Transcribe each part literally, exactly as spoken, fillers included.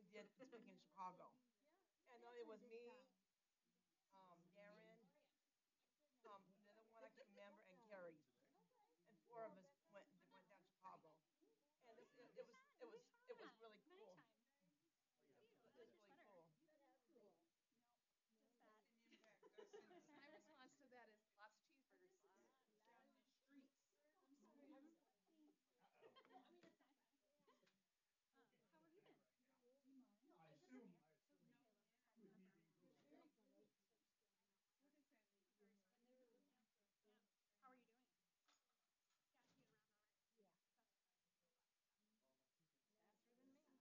did speaking in Chicago. And uh, it was me, um, Darren, um, another one I can't remember, and Carrie. And four of us went went down to Chicago. And it, it, it was it was it was really cool. It was really cool. My response to that is lots of cheeseburgers down in the streets. Faster than me.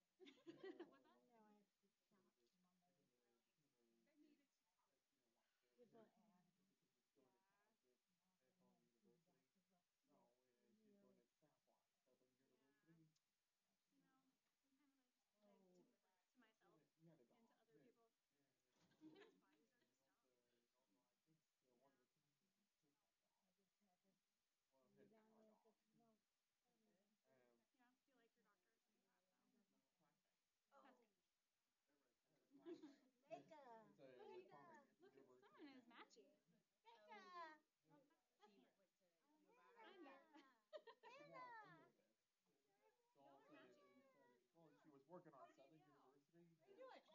Oh, Mega. Oh, Mega. she went to U of I. Mega. Mega. how you doing?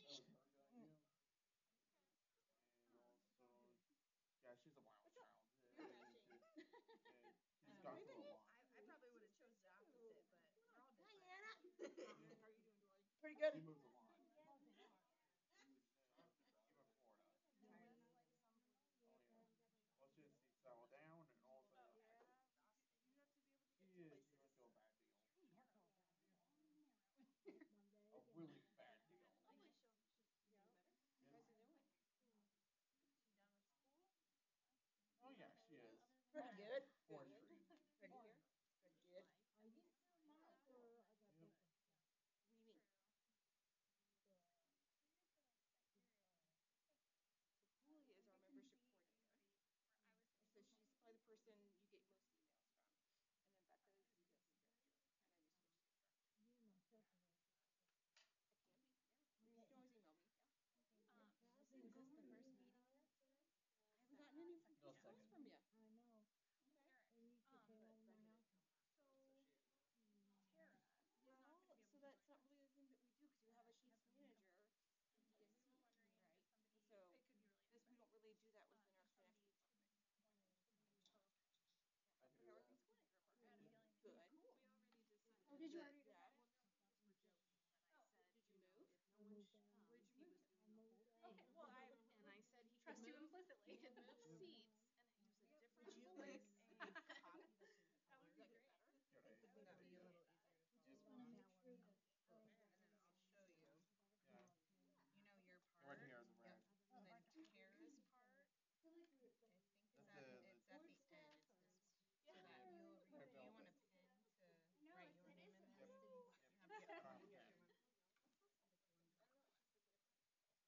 What's up? You're matching. How you been? I, I probably would have chose the opposite, but we're all Hi, different. Anna. How are you doing, Dory? Pretty good. You have to be able to get to places. Hopefully she'll she'll be doing better. How's he doing? She done with school? Pretty good. Good. Good to hear. Pretty good. What do you mean? So Cooley is our membership coordinator. So she's probably the person you get most emails from. And then Becca's the assistant director. And then you switch to the director. I can be, yeah. You can always email me, yeah. Is this the first meeting yet? I haven't gotten any response from you. Okay. Well, so that's not really the thing that we do because you have a case manager in D S C, right? So this we don't really do that within our connection topics. Yeah. But how are things going at your apartment? Good. Cool. Oh, did you Good. already do Yeah. that? Well, no, we just were joking, but I said, Did you you know, move? if no one, sh- Where um, did you he move was to? doing the whole thing. Okay. Well, I And I said he could trust you move, he implicitly. could move seats and use a different Would you like place. a copy that's in color? Does that get better? That would be a little easier to We follow just want to along. make sure that And then I'll show you. yeah. You know your part. Yep. And then Tara's part. I feel like we're I think like it's at it's at the end. It's this so that you'll read. Do you want a pen to write your name in this? You have to get one. Get one. I don't know. It's just to get a pen.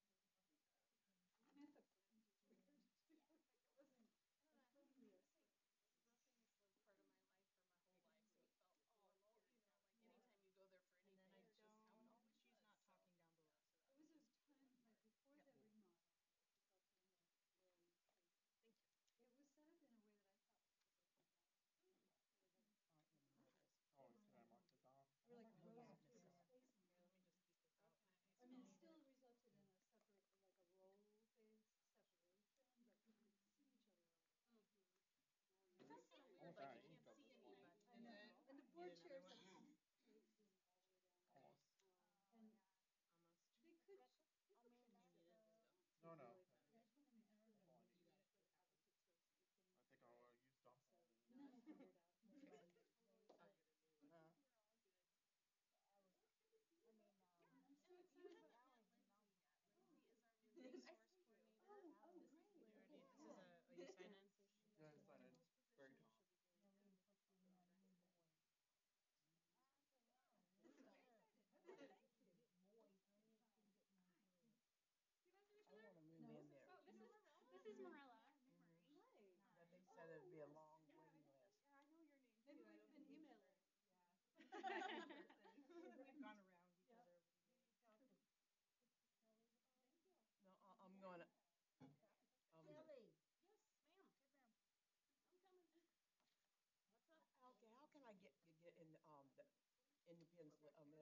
I mean, it's a plan, it's just weird to do. Like, it wasn't, I don't it's know. supposed to be a Roofing, slip. roofing was part of my life for my whole life, so it felt normal. You know, like anytime you go there for And then anything, I it's just how it don't. always She's was. not So talking down below. so that There was was a just time, like, before Yep. the remodel, like two thousand eleven, like, Thank you. it was set up in a way that I thought was like a job. Sort of like, I am nervous. um, We're like like rose rose missing. clear space in Here, there. let me just keep this out. okay. I mean, it still resulted in a separate, like a role-based separation, but you could see each other all the time. Mm-hmm. Now It you're sounds kind of weird. Like you can't see anybody. I Is know. it? And the Need board another chairs one? like facing all the way down there. Um, and Almost. they could, I people mean, can that's You need it the. still? to avoid that. I just want to make sure that Okay. maybe You got it. for the opposite so so you can. But So No, and then that's we'll fine. figure it out. but like I'm they going to go like get a new Uh, one. uh, We're all good. I was. I mean, um, And I'm so And you excited haven't about. met Alex, you know. Lindsay yet. Oh, Lindsay is our new nice to resource meet you. coordinator. Oh, oh, Alex. This is great. literally Okay, this is cool. a. Are you sign in? so she This is does one of um, those positions. She'll be doing Then we everything put you from in that new dressing. boy. I said, wow, And what's stuff. that? Oh, Boys, thank you. get boys, right? Can get my girls. You guys know each I other? want to move No. in there. Oh, this You know is Marella? this is Morella. Hmm. Hi. But they said Oh, it'd be a yes. long Yeah, I waiting know. list. Yeah, I know your name Maybe too. I we've don't been think we've emailing. ever Yeah. met in person. We've gone around each Yep. other over the years.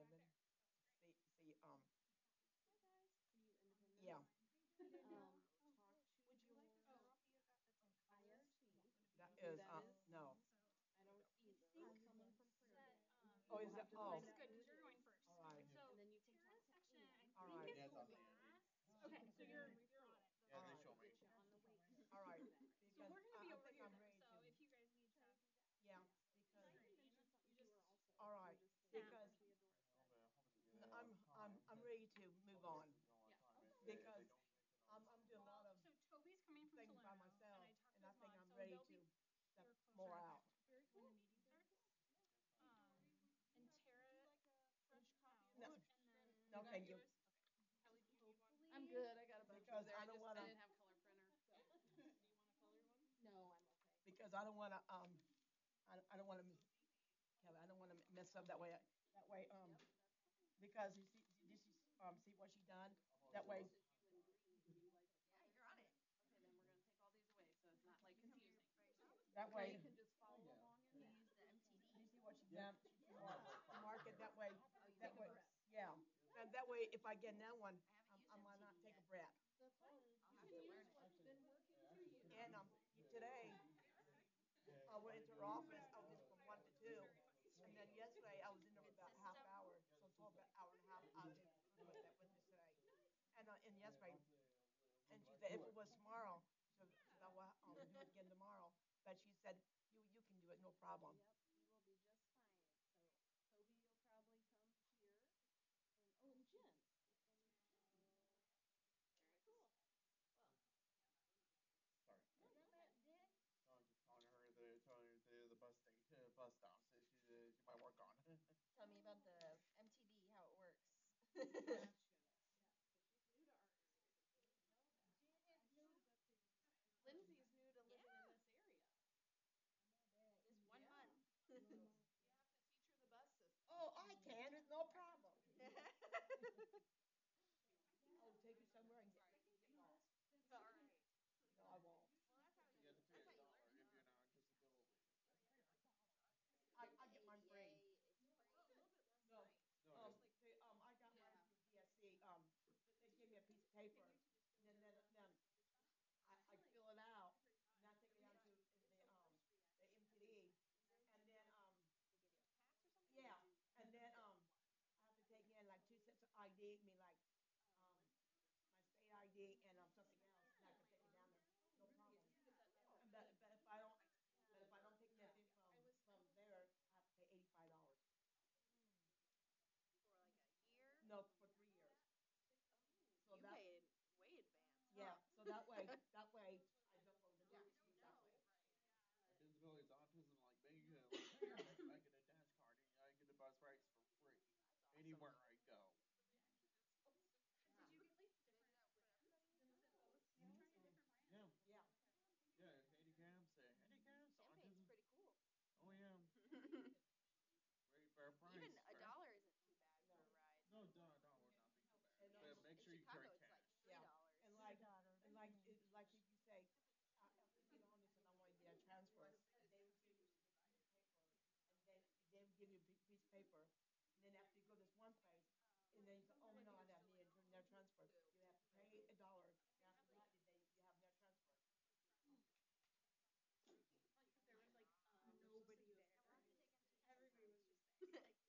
living. See, see, um, Hi guys. Are you independent? yeah, Um, talk to Would you your like a copy of that that's in I R color? C. that Who is, that uh, is? no. I don't either. I'm Someone the from one Prairie. that, Um, Oh, We'll is have it? to Oh, find out good, who because it you're going is. first. all right, So And then you can Tara's talk to section, I Ann. all think right, is Yeah, the it's on the end. last. Okay, so you're you're on it. Yeah, they Alright. show me. Get you on the wait list. all right. So Because we're gonna I, be I over think here I'm though. ready So to. if you guys need stuff, Yeah, And because I can Alright. mention something You to just her also. all right, You're just snap. because She Adora said. n- I'm I'm I'm ready to move on Yeah. because I'm I'm doing a lot Well, of so Toby's coming from things by Salerno, myself, and I talked and to I his think mom, I'm so ready they'll to be step here closer more at out. the, when the meeting starts. Um, and Tara like a fresh copy of No. this? and then No, you got thank you. yours. Okay. Kelly, do you need one? I'm good. I got a bunch Because over there. I I don't just wanna- I didn't have color printer. So. Do you want a colored one? No, I'm okay. Because I don't want to um I, I don't want to Kelly I don't want to mess up that way that way um Yep, that's fine. because you see did you um see what she done that This way is you in green. Do you like the color? Yeah, you're on it. Okay, then we're gonna take all these away so it's not like confusing. that So way you can just follow Yeah. along in You that. use the M T did you D. see what she Yeah. done she marked the market that way Oh, you that Take a way breath. yeah and that way if I get that one I haven't I'm, used I might M T D not take a yet. breath That's fine. I'll You have can to use learn it. what's been working for you. and um today I went into her office I was in from one to two and then yesterday I was in there for about half hour so total about hour and a half I did with that with this today and uh, and yesterday and she said if it was tomorrow so, so that will um, do it again tomorrow but she said you you can do it no problem. Yep, he will be just fine. So Toby will probably come here. And oh, and Jen. This one is Jen. Very cool. Well, Sorry. no, Is that go that ahead. dick? No, I'm just telling her the telling her the the bus station uh, bus stops that she uh, she might work on. Tell me about the M T D, how it works. Gotcha. Yeah. So she's new to our area. Did you know that? Jen I is should new. have updated this. Lindsay's new to living in Yeah. this area. I know that. Just one Yeah. month. One month. You have to teach her the bus system. Oh, I can. It's no problem. I'll take you somewhere and get. No, that's All that's right. No, I won't. Well, that's how You you. have to pay That's a how you dollar learn it. if you're on disability. I, With I the get mine A D A, free. it's no, free. a little bit less. No, Right. No, um, just like they, um, I got mine yeah. from D S C. Um, they gave me a piece of paper, and then then, then I, I fill it out, and I take it down to the um the M T D, and then um They give you a pass or something. yeah, and then um I have to take in like two sets of I D, I mean like um my state I D and um something else, and I can take it down there, no problem. And but but if I don't but if I don't take anything from from there, I have to pay eighty five dollars. For like a year. No, for three years. So You that paid way advanced. yeah, Huh? so that way that way I don't go to Yeah. the school that way. my disability is autism like me. Uh, like, I get a dance card and I get a bus rides for free anywhere I go. Did you get like different plans? Was it both? You tried a different brand? Yeah, Yeah. yeah. Handicaps, uh, handicaps, Campaign's autism. pretty cool. Oh yeah, very fair price. Even a fair. dollar isn't too bad No. for a ride. No, dollar dollar would not be too bad. And, But um, make In sure you Chicago, carry it's like cash. three Yeah, dollars. and like, and like, it, like if you say, uh, after you get on this and I want to get a transfer, they would give you this piece of paper, and then they would give you a big piece of paper, and then after you go this one place, and then you say, oh no, I don't need a net transfer. You have to pay a dollar, and after that, they you have net transfer. Like, because there was like um, Nobody there. Yeah, we'll have to take M T D Everybody sometime. was just there.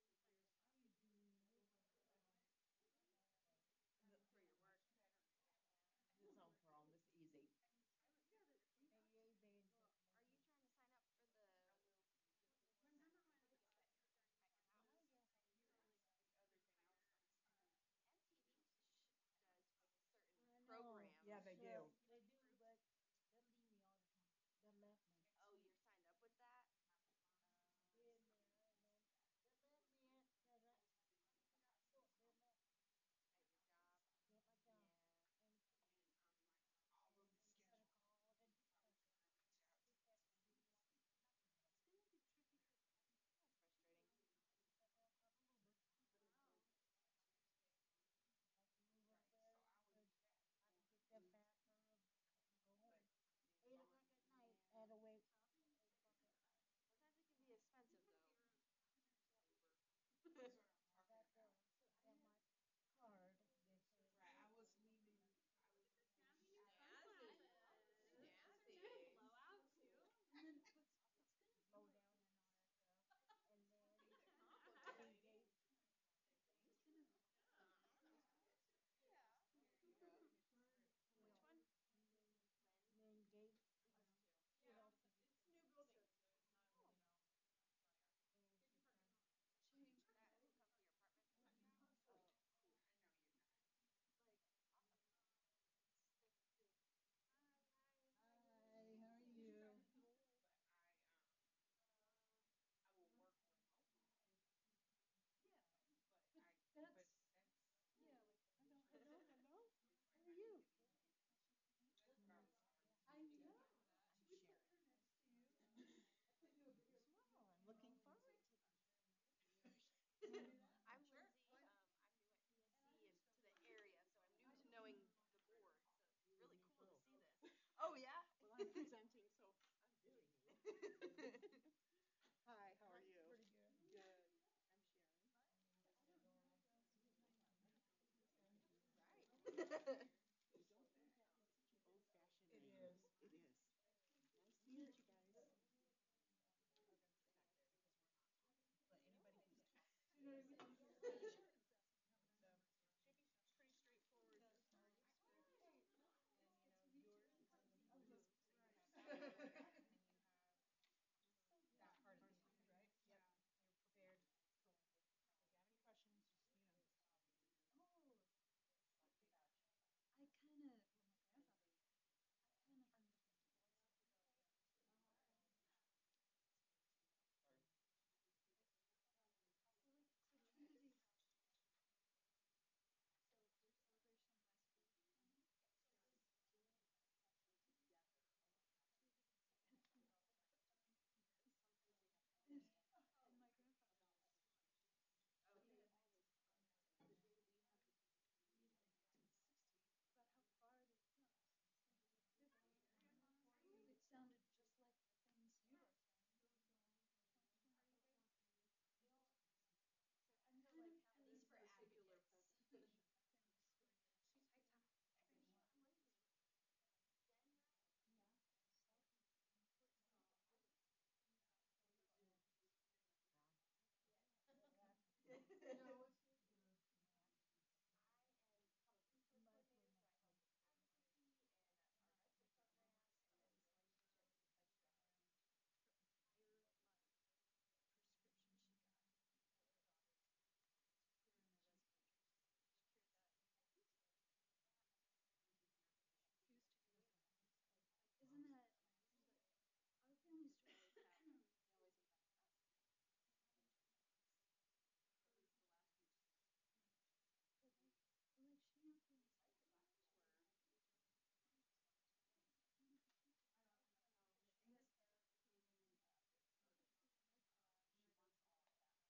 No, For your work. this is no problem. It's easy. Well, are you trying to sign up for the Remember when we met you during at your house? you were like Everything else last time. M T D sh- does certain I know. programs. Yeah, they So do. they do, but they leave me all the time. They left me. Oh, you're signed up with that? Been there and then they left me at because I, I didn't get out the door. They left me At your job? at my job. Yeah. And and try to call and try to he said I didn't want nothing to It's gonna be tricky because That's frustrating. I just had to have a little bit. I had to move up there because I had to get that bathroom Hi, how are That's you? pretty good. Good. I'm Sharon. Right. Don't think that is such an old-fashioned It name. is. It is. Nice to meet you guys. We're gonna sit back there because we're not talking, but anybody who's talking. You know what I mean? Sure. So should be pretty straightforward to start your script, and you know yours is in the fourth, so you have that part, and then you have that part of the script, right? Yep. You're prepared. Cool. So if you have any questions, just you know. Oh, I kind of, well, my grandfather, I kind of understand voice acting. Oh, okay. Sorry. So like, so Kennedy, so your celebration last week, um, two different seconds. Yes. And, and my grandfather was like, he always talked the day we had the baby in nineteen sixty about how far they've come since nineteen fifty. It sounded just like the things you are saying in twenty twenty-four. So I'm kind of At least This for particular advocates. presentation. finished with She's I fine. finished with Yeah. self importance of ability. No, it's just yours. I am public resource coordinator, so I help with advocacy and our medical programs, and then relationships with education. Her entire life, the prescription she got for her daughter to put her in a respirator. She carried that until she refused to go for it. Like, isn't that amazing? But our family story Always have. They always have had. At least the last few generations. But like, but like she influenced Sure. Chemotherapy, she wants all of that.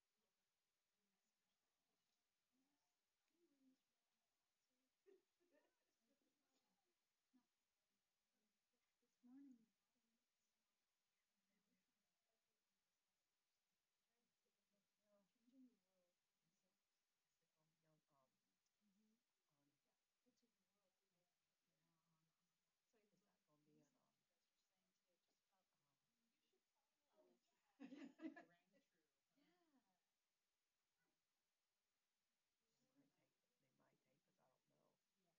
Can you raise your answer? No. Like this morning, changing the world. Is it? Is it gonna be on um Mm-hmm. on Which is the world, right? yeah on um So I is that love gonna the be things on that um you guys are saying today, just about um You should sign in. Oh yeah. yeah. Rang true. Yeah. they might take it they might take us I don't know. Yeah.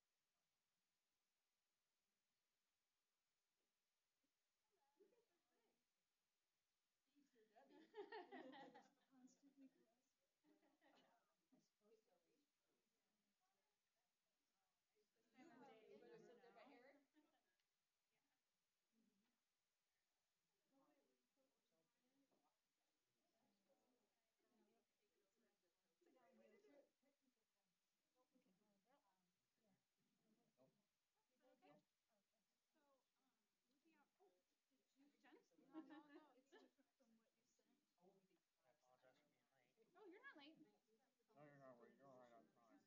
You guys are great. Easter Debbie. Constantly caressed. I suppose so. This You time of day, did but you you sit there by know. Eric? Oh wait, were you supposed to sign in? And we'll take over the Technical We can find out. Um, yeah. Nope. You good Nope. there? Okay. So, um, looking out. Oh, did you send? No, no, no. It's different from what you sent. I apologize for being late. Oh, you're not late. No, you're not. You're right on time.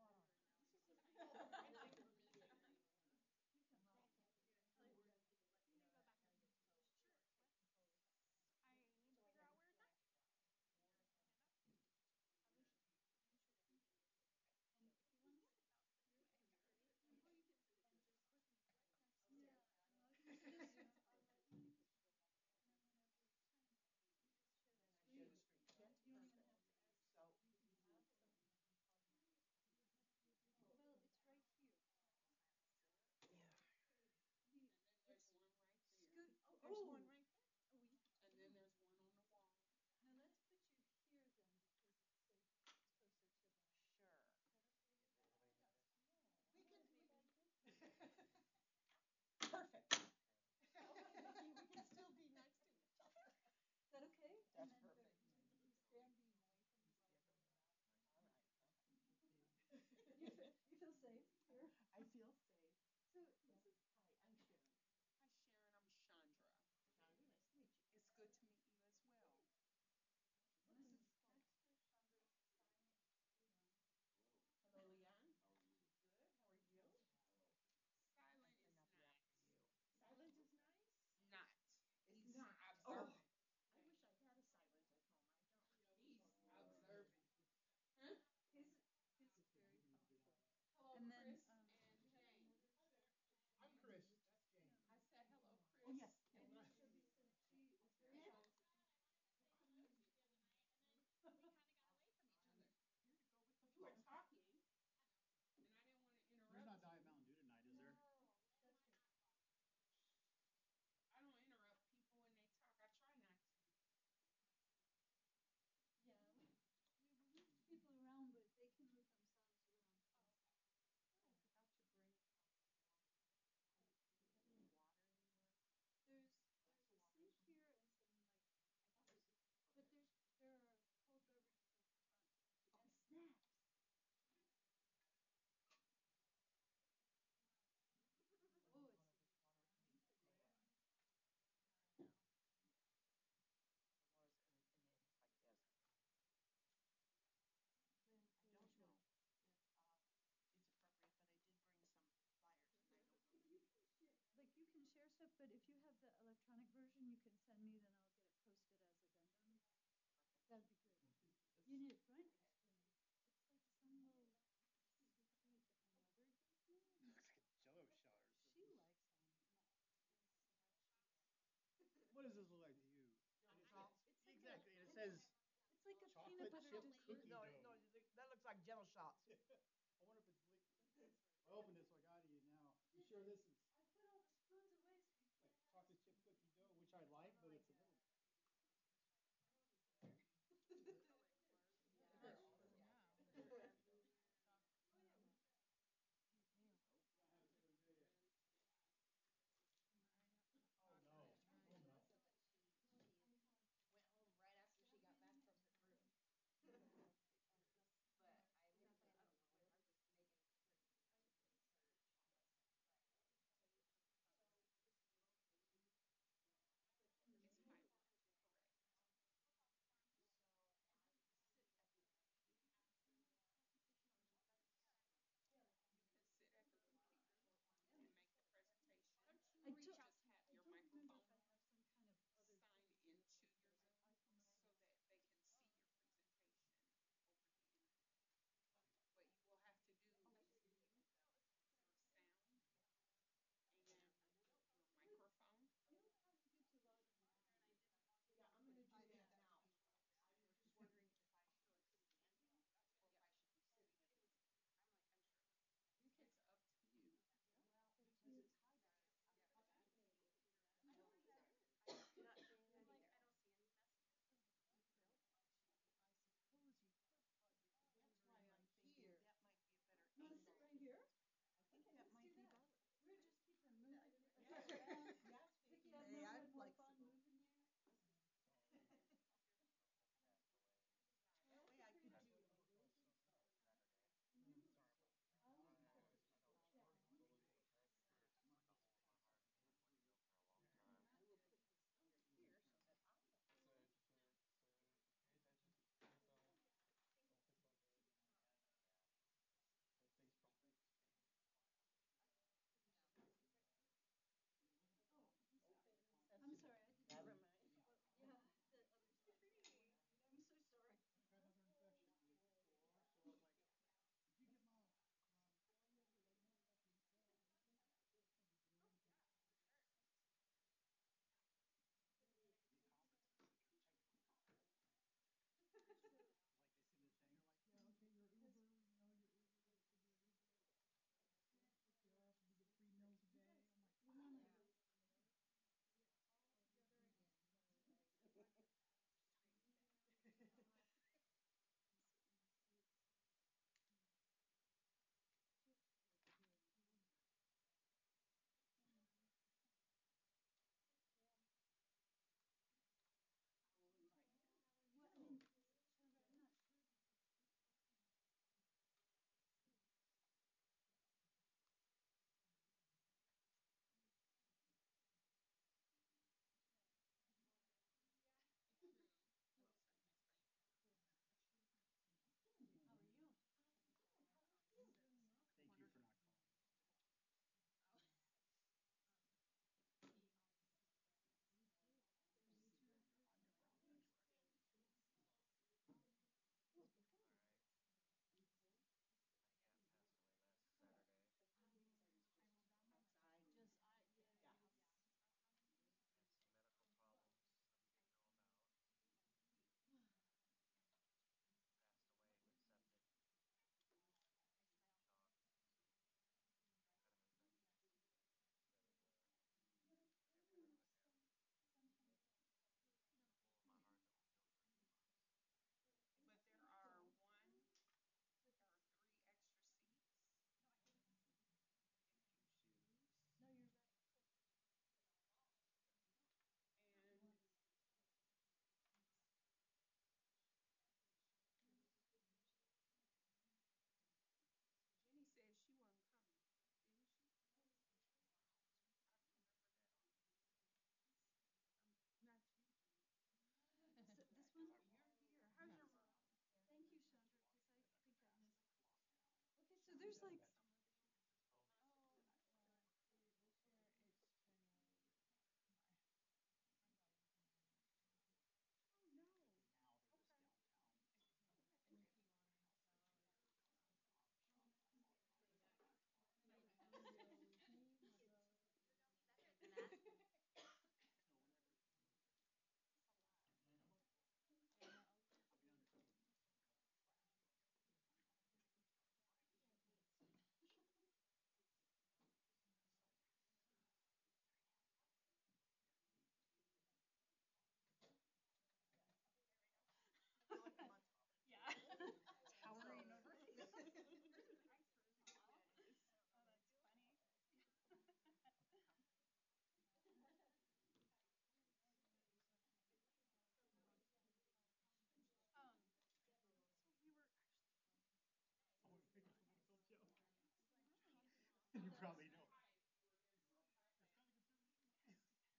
You can laugh. I need to go back and sure. What? I need to figure out where it's at. Stand up. Alicia, Alicia can do it. And if you want to sit your way, and, Well, you can sit at and your just spot. yeah, and I'll use this. I'll let you. And then whenever it's time, you just share the screen. Share the screen. That's You don't even perfect. have to ask. So You can ask them. Well, it's right here. yeah. He, And then there's one right there. Scoot. Oh, There's oh. one right there. Oh, well, you can And then there's one on the wall. now let's put you here then because it's safe. It's closer to the. Sure. Is that okay with you? We can we, Maybe. perfect. Okay, we can still be next to each other. Is that okay? That's and then perfect. The, he's standing away from you. All right. You feel, you feel safe here? I feel safe. So this is Hi, I'm Sharon. Hi, Sharon. I'm Chandra. Chandra, nice to meet you. It's good to meet you as well. this is Dexter Chandra's silent Leon. Hello, Leon. How are you? Good. How are you? Hello. Silent Bring is up the nice. after you. Silent is nice? Not. It's not. if you have the electronic version, you can send me, then I'll get it posted as addendum. That'd be great. You need a binding screen. It's like some little sweet treat that my mother gave me. Jello shellers. She likes them. What does this look like to you? Jello shots. It's like Exactly. A, And it it's, says it's like a chocolate peanut butter chip dessert. cookie No, dough. no, that looks like Jello shots. I wonder if it's liquid. I opened it, so I gotta eat it now. You sure this is I put all the spoons away so you like can't. chocolate chip cookie dough, which I like, but it's a little. Much for now. Oh no! Oh no! Went home right after she got back from her cruise. But I left it up with Megan Curtin doing her last night Friday. It's five one, correct. Sit at the you can sit at the computer and make the presentation, I or you don't, just have I your don't remember if microphone I have some kind of other sign thing. into your Zoom so that they can see your presentation over the internet. What you will have to do is mute your sound and your microphone. You don't have to get to log in now. Yeah, I'm gonna do that now. I was just wondering if I should standing or if I should be sitting at the computer. I'm like unsure. You can. It's up to you. Well, it's Because you. it's highlighted. I Yeah, don't maybe. I I don't don't either. You're not seeing I'm that like, either. I don't see any messages. You could. I suppose you could plug your computer. That's why I'm thinking here. that might be a better You want to angle. sit right here? I think Okay, that let's might do be that. better. We're just keeping moving. Yeah. around. Yes, Vicky, Vicky. I've Hey, never I'm had more fun flexible. moving you. That way I could do. You, Sorry about I that. was I, told I don't that really you, I will put this under here so that I don't. So, so, so pay attention. Focus on, focus on the, the face properly. oh, I'm sorry. Open I'm sesame. sorry, I didn't. Never mind. Yeah, the other stuff's going. I'm so sorry. I've got another infection week before, so I was like, did you get my my like they send this thing, they're like, yeah, okay, your Uber, you know, your Uber, you said your Uber, we'll pick you up, and you get free meals a day. I'm like, You want to? Yeah. We're all together again, so I feel like it's strange that I'm sitting in the seats. Chips over here. I will invite him. Well, I mean, Chandra, I'm not sure because he's talking. True. Wilson, my friend. How are you? thank you for not calling. Outside. Just I, yeah, Yeah. yeah. But there are one, there are three extra seats if you choose. No, you're right. And Jenny said she wasn't coming, didn't she? I remember that on here. Um, not you, Jenny. So this one. You're here. How's your mom? Thank you, Chandra, because I think I missed. Okay, so there's like. Oh, well, this year it's been probably know. It's kind of conservative.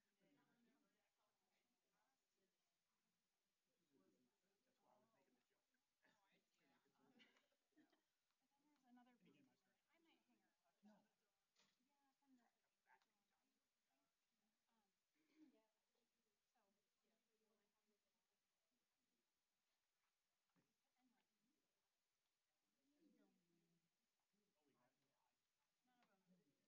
That's why I was making the joke. Pretty conservative. And then there's another And again, place my strength. I might hang around. No. Yeah, from the city. Um, so and what? Oh, we have. Yeah, I, None of them. You didn't.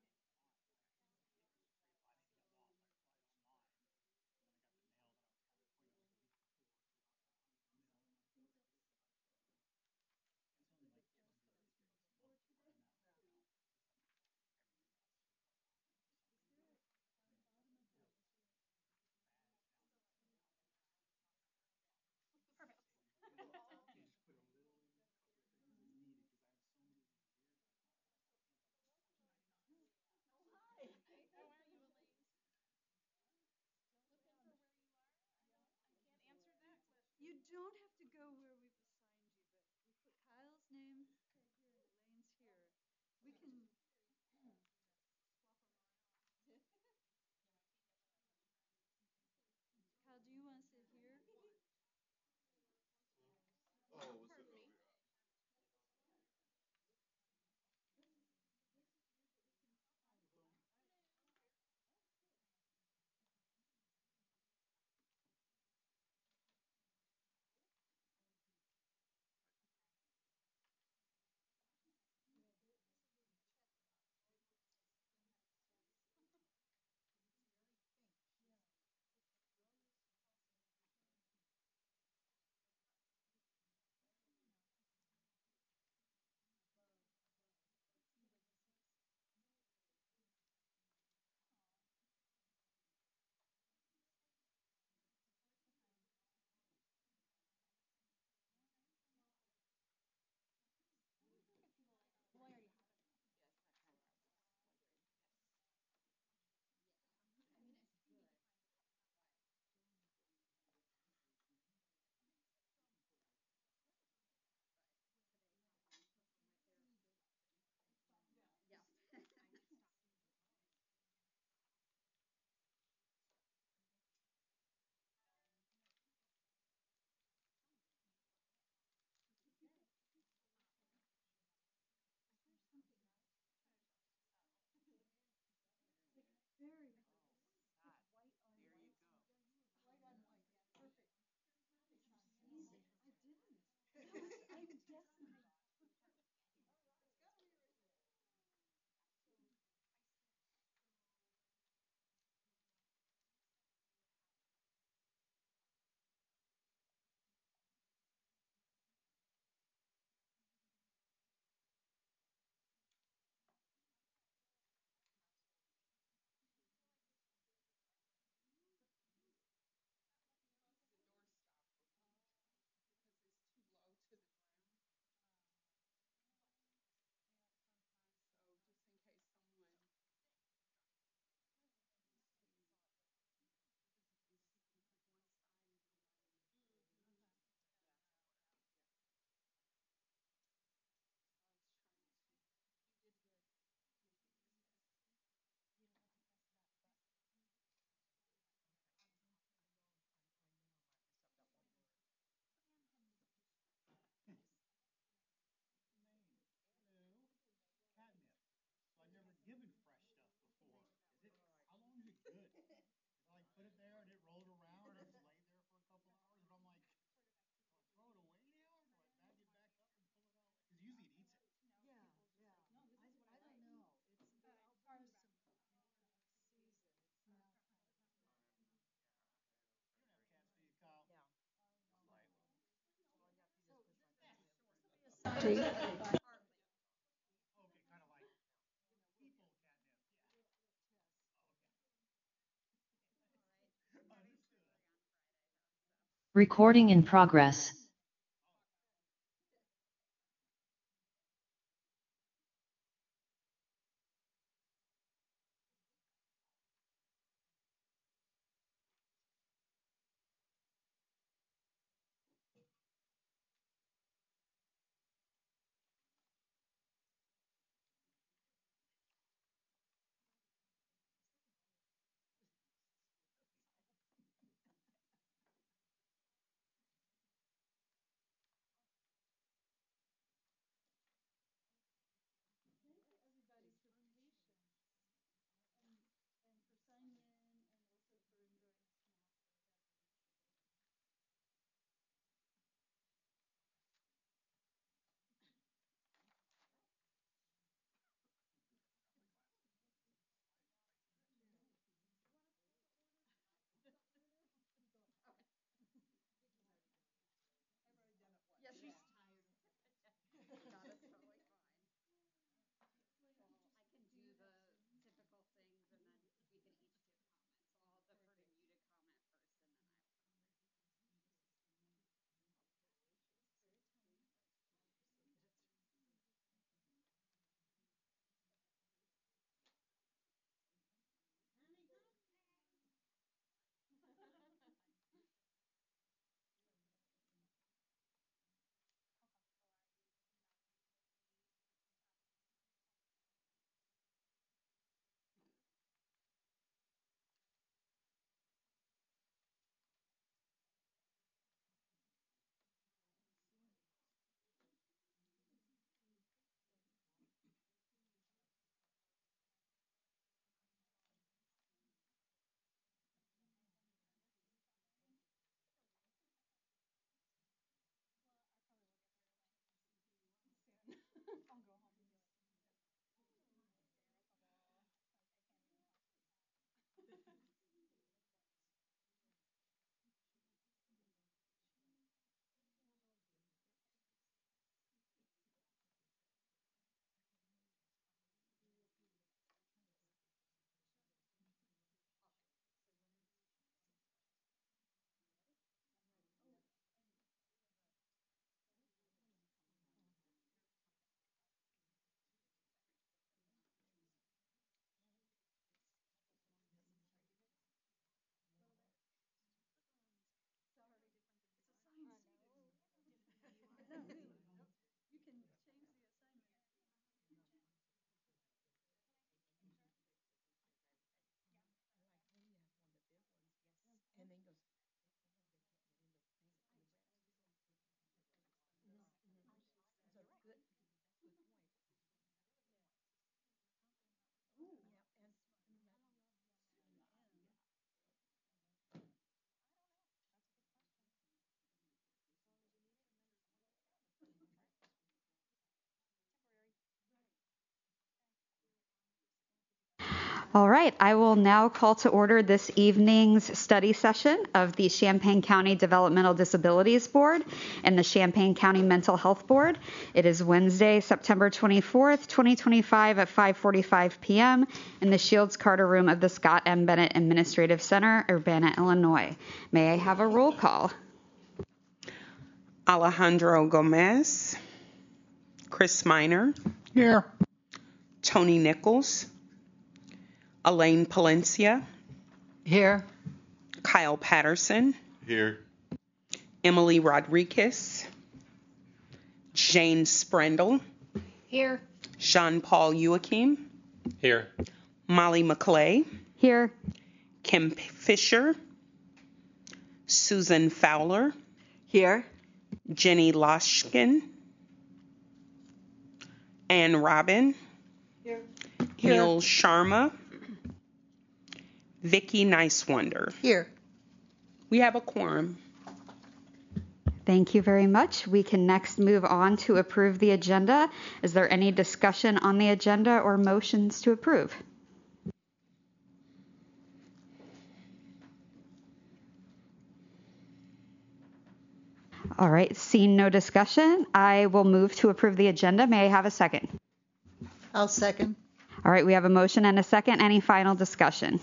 if I need to get lost, I fly it online. And then I got the mail that I was having appointment with the week before, so I got that through the mail on my doorstep. And it's only like two hundred fifty bucks a month to run that right now. Everything else is like a hundred or something. Is there on the bottom of the, is there Badge down there for now. Perfect. You just put a little in, a couple of things as needed, because I have so many of these years. I thought, oh, I can't do this. Two ninety nine. Oh hi. How are you, Elise? Still looking for where you are? I don't. I can't answer that question. You don't have to go where we've assigned you, but we put Kyle's name right here and Elaine's here. We can Swap them around. Kyle, do you want to sit here? Oh, we'll sit over here. Yeah, there is a little check right where it says kinetic status. It's very faint. Yeah. It's rose pulsing faint. Above, above. See what this is? Well, I already have it. Yes, that kind of what I was wondering. Yes. Yeah. I mean, it's good, but but today probably wasn't my therapeutic option. Yeah. I need to stop. Is there something else? It's like very close. That. It's white on There you white. go. Yeah, you were white on white. Yeah, perfect. Did you sneeze it? I didn't. I was, I'm guessing. It's gotta be right there. So I said, so Close the doorstop because it's too low to the ground. So just in case someone needs to, and she can have one side and somebody on the other. okay. So I was trying to You did good. make it easier. You don't have to press that button. Okay. I know, I, I know I might mess up that one word. Anne had me do Elaine, hello. Catnip. So I've never given fresh stuff before. Is it? How long is it good? Because I like put it there and it rolled around and it just laid there for a couple hours, and I'm like, do I throw it away now or do I bag it back up and pull it out? Because usually it eats it. Yeah, yeah. No, this is what I, I don't know. It's, I'll bring you some season. It's now kind of. You don't have cats, do you, Kyle? Yeah. Just like, All you have to do is push my button. okay, kind of like people catnip. Yeah. We'll, we'll test. Oh, okay. Understood. Recording in progress. All right, I will now call to order this evening's study session of the Champaign County Developmental Disabilities Board and the Champaign County Mental Health Board. It is Wednesday, September twenty-fourth, twenty twenty-five at five forty-five p.m. in the Shields Carter Room of the Scott M. Bennett Administrative Center, Urbana, Illinois. May I have a roll call? Alejandro Gomez, Chris Miner, Here. Tony Nichols, Elaine Palencia, Here. Kyle Patterson, Here. Emily Rodriguez, Jane Sprendel, Here. Jean-Paul Joachim, Here. Molly McClay, Here. Kim Fisher, Susan Fowler, Here. Jenny Loshkin, Ann Robin, Here. Neil Sharma, Vicky Nicewonder. Here. We have a quorum. Thank you very much. We can next move on to approve the agenda. Is there any discussion on the agenda or motions to approve? All right, seeing no discussion, I will move to approve the agenda. May I have a second? I'll second. All right, we have a motion and a second. Any final discussion?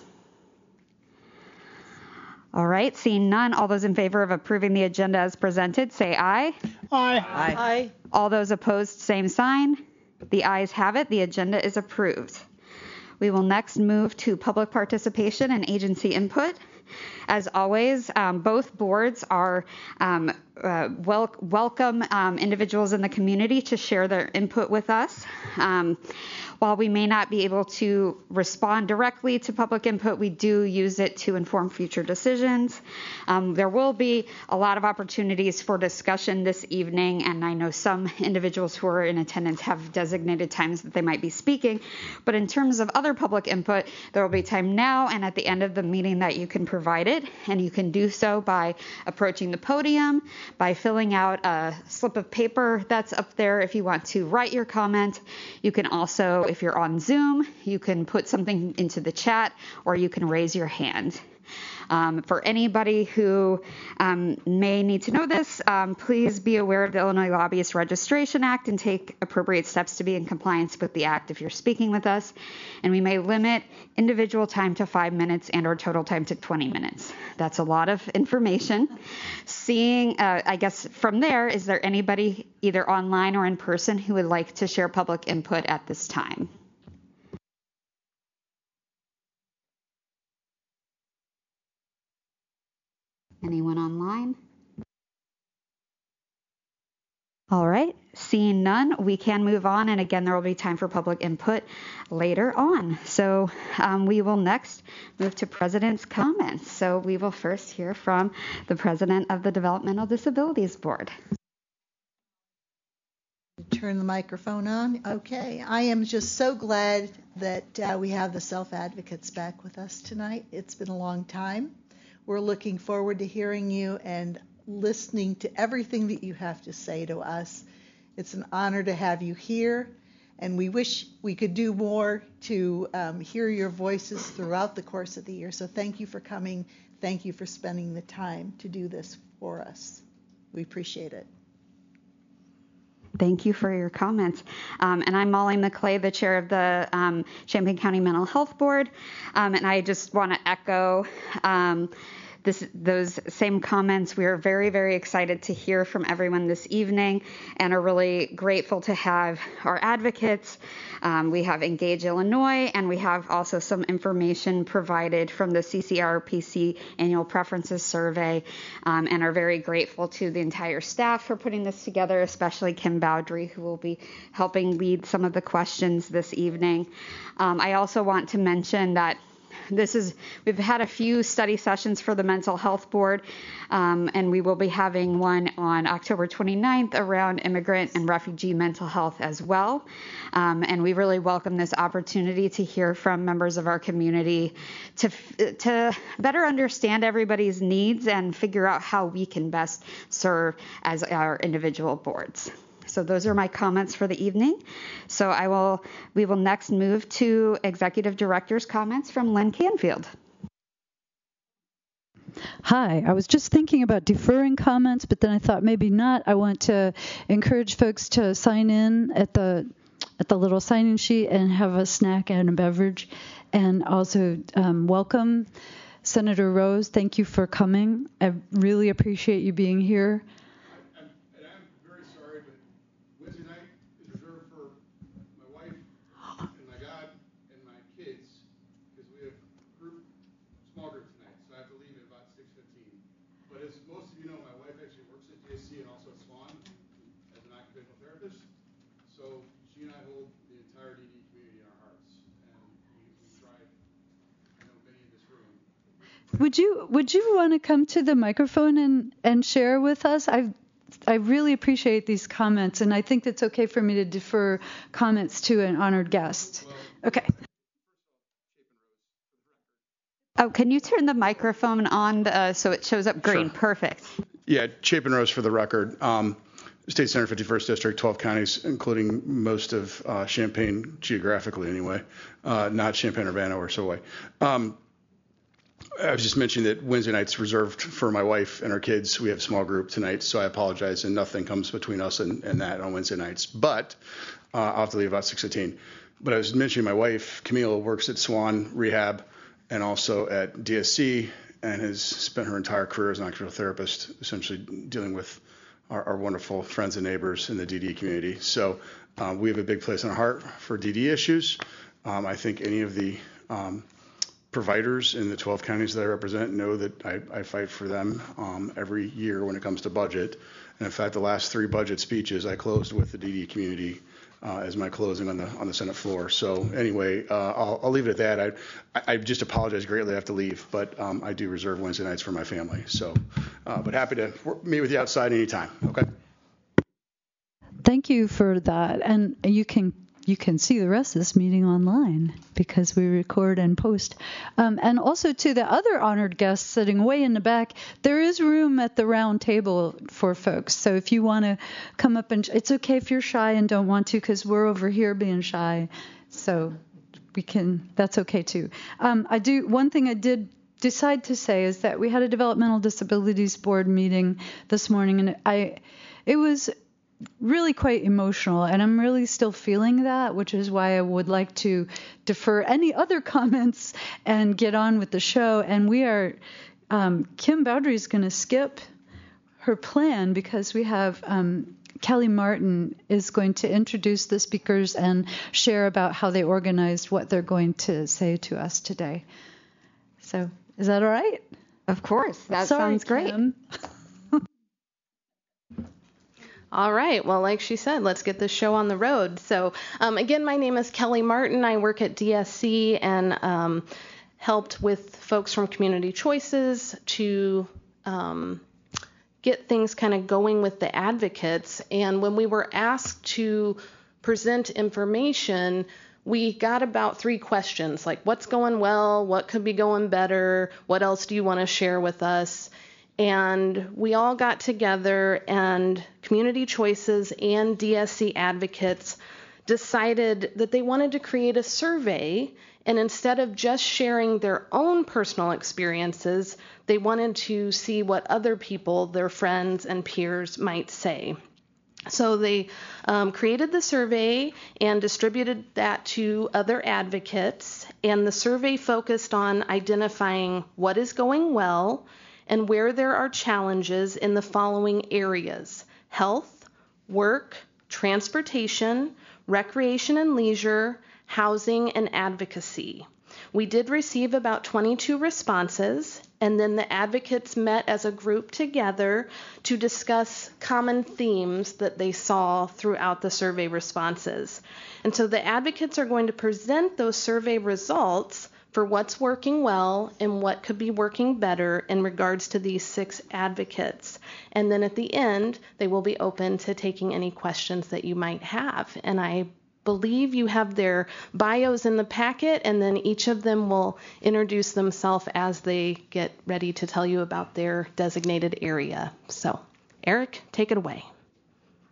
All right, seeing none, all those in favor of approving the agenda as presented, say aye. Aye. Aye. Aye. All those opposed, same sign. The ayes have it. The agenda is approved. We will next move to public participation and agency input. As always, um, both boards are um, uh, wel- welcome um, individuals in the community to share their input with us. Um, while we may not be able to respond directly to public input, we do use it to inform future decisions. Um, there will be a lot of opportunities for discussion this evening, and I know some individuals who are in attendance have designated times that they might be speaking. But in terms of other public input, there will be time now and at the end of the meeting that you can provide it, and you can do so by approaching the podium, by filling out a slip of paper that's up there if you want to write your comment. You can also, if you're on Zoom, you can put something into the chat, or you can raise your hand. Um, for anybody who um, may need to know this, um, please be aware of the Illinois Lobbyist Registration Act and take appropriate steps to be in compliance with the act if you're speaking with us. And we may limit individual time to five minutes and or total time to twenty minutes. That's a lot of information. Seeing, uh, I guess from there, is there anybody either online or in person who would like to share public input at this time? Anyone online? All right, seeing none, we can move on. And again, there will be time for public input later on. So um, we will next move to President's comments. So we will first hear from the President of the Developmental Disabilities Board. Turn the microphone on. Okay. I am just so glad that uh, we have the self-advocates back with us tonight. It's been a long time. We're looking forward to hearing you and listening to everything that you have to say to us. It's an honor to have you here, and we wish we could do more to um, hear your voices throughout the course of the year. So thank you for coming. Thank you for spending the time to do this for us. We appreciate it. Thank you for your comments. Um, and I'm Molly McClay, the chair of the um, Champaign County Mental Health Board. Um, and I just want to echo um, this, those same comments. We are very, very excited to hear from everyone this evening and are really grateful to have our advocates. Um, we have Engage Illinois, and we have also some information provided from the C C R P C Annual Preferences Survey, um, and are very grateful to the entire staff for putting this together, especially Kim Bowdry, who will be helping lead some of the questions this evening. Um, I also want to mention that This is, we've had a few study sessions for the Mental Health Board, um, and we will be having one on October twenty-ninth around immigrant and refugee mental health as well. Um, and we really welcome this opportunity to hear from members of our community to, to better understand everybody's needs and figure out how we can best serve as our individual boards. So those are my comments for the evening. So I will, we will next move to Executive Director's comments from Lynn Canfield. Hi, I was just thinking about deferring comments, but then I thought maybe not. I want to encourage folks to sign in at the at the little sign-in sheet and have a snack and a beverage, and also um, welcome Senator Rose. Thank you for coming. I really appreciate you being here. I'm, and I'm very sorry, but Wednesday night is reserved for my wife and my God and my kids, because we have group, small group tonight, so I have to leave at about six fifteen. But as most of you know, my wife actually works at D S C and also at Swan as an occupational therapist. So she and I hold the entire D D community in our hearts, and we, we try. I know many in this room. Would you would you want to come to the microphone and, and share with us? I I really appreciate these comments, and I think it's okay for me to defer comments to an honored guest. Okay. Oh, can you turn the microphone on uh, so it shows up green? Sure. Perfect. Yeah, Chapin Rose for the record. Um, State Senator, fifty-first District, twelve counties, including most of uh, Champaign, geographically anyway, uh, not Champaign-Urbana or Solway. Um, I was just mentioning that Wednesday night's reserved for my wife and her kids. We have a small group tonight, so I apologize, and nothing comes between us and, and that on Wednesday nights. But uh, I'll have to leave about six fifteen. But I was mentioning my wife, Camille, works at Swan Rehab and also at D S C, and has spent her entire career as an occupational therapist, essentially dealing with our, our wonderful friends and neighbors in the D D community. So um, we have a big place in our heart for D D issues. Um, I think any of the um, providers in the twelve counties that I represent know that I, I fight for them um, every year when it comes to budget. And in fact, the last three budget speeches I closed with the D D community uh, as my closing on the on the Senate floor. So anyway, uh, I'll, I'll leave it at that. I, I just apologize greatly. I have to leave, but um, I do reserve Wednesday nights for my family. So, uh, but happy to meet with you outside anytime. Okay. Thank you for that, and you can. You can see the rest of this meeting online because we record and post. Um, and also to the other honored guests sitting way in the back, there is room at the round table for folks. So if you want to come up and, it's okay if you're shy and don't want to, because we're over here being shy. So we can, that's okay too. Um, I do, one thing I did decide to say is that we had a Developmental Disabilities Board meeting this morning, and I, it was really quite emotional, and I'm really still feeling that, which is why I would like to defer any other comments and get on with the show. And we are, um, Kim Bowdry is going to skip her plan because we have um, Kelly Martin is going to introduce the speakers and share about how they organized what they're going to say to us today. So is that all right? Of course. That Sorry, sounds great. Kim. All right. Well, like she said, let's get this show on the road. So, um, again, my name is Kelly Martin. I work at D S C and um, helped with folks from Community Choices to um, get things kind of going with the advocates. And when we were asked to present information, we got about three questions, like what's going well, what could be going better, what else do you want to share with us? And we all got together, and Community Choices and D S C advocates decided that they wanted to create a survey, and instead of just sharing their own personal experiences, they wanted to see what other people, their friends and peers, might say. So they um, created the survey and distributed that to other advocates, and the survey focused on identifying what is going well and where there are challenges in the following areas: health, work, transportation, recreation and leisure, housing, and advocacy. We did receive about twenty-two responses, and then the advocates met as a group together to discuss common themes that they saw throughout the survey responses. And so the advocates are going to present those survey results for what's working well and what could be working better in regards to these six advocates. And then at the end, they will be open to taking any questions that you might have. And I believe you have their bios in the packet, and then each of them will introduce themselves as they get ready to tell you about their designated area. So, Eric, take it away.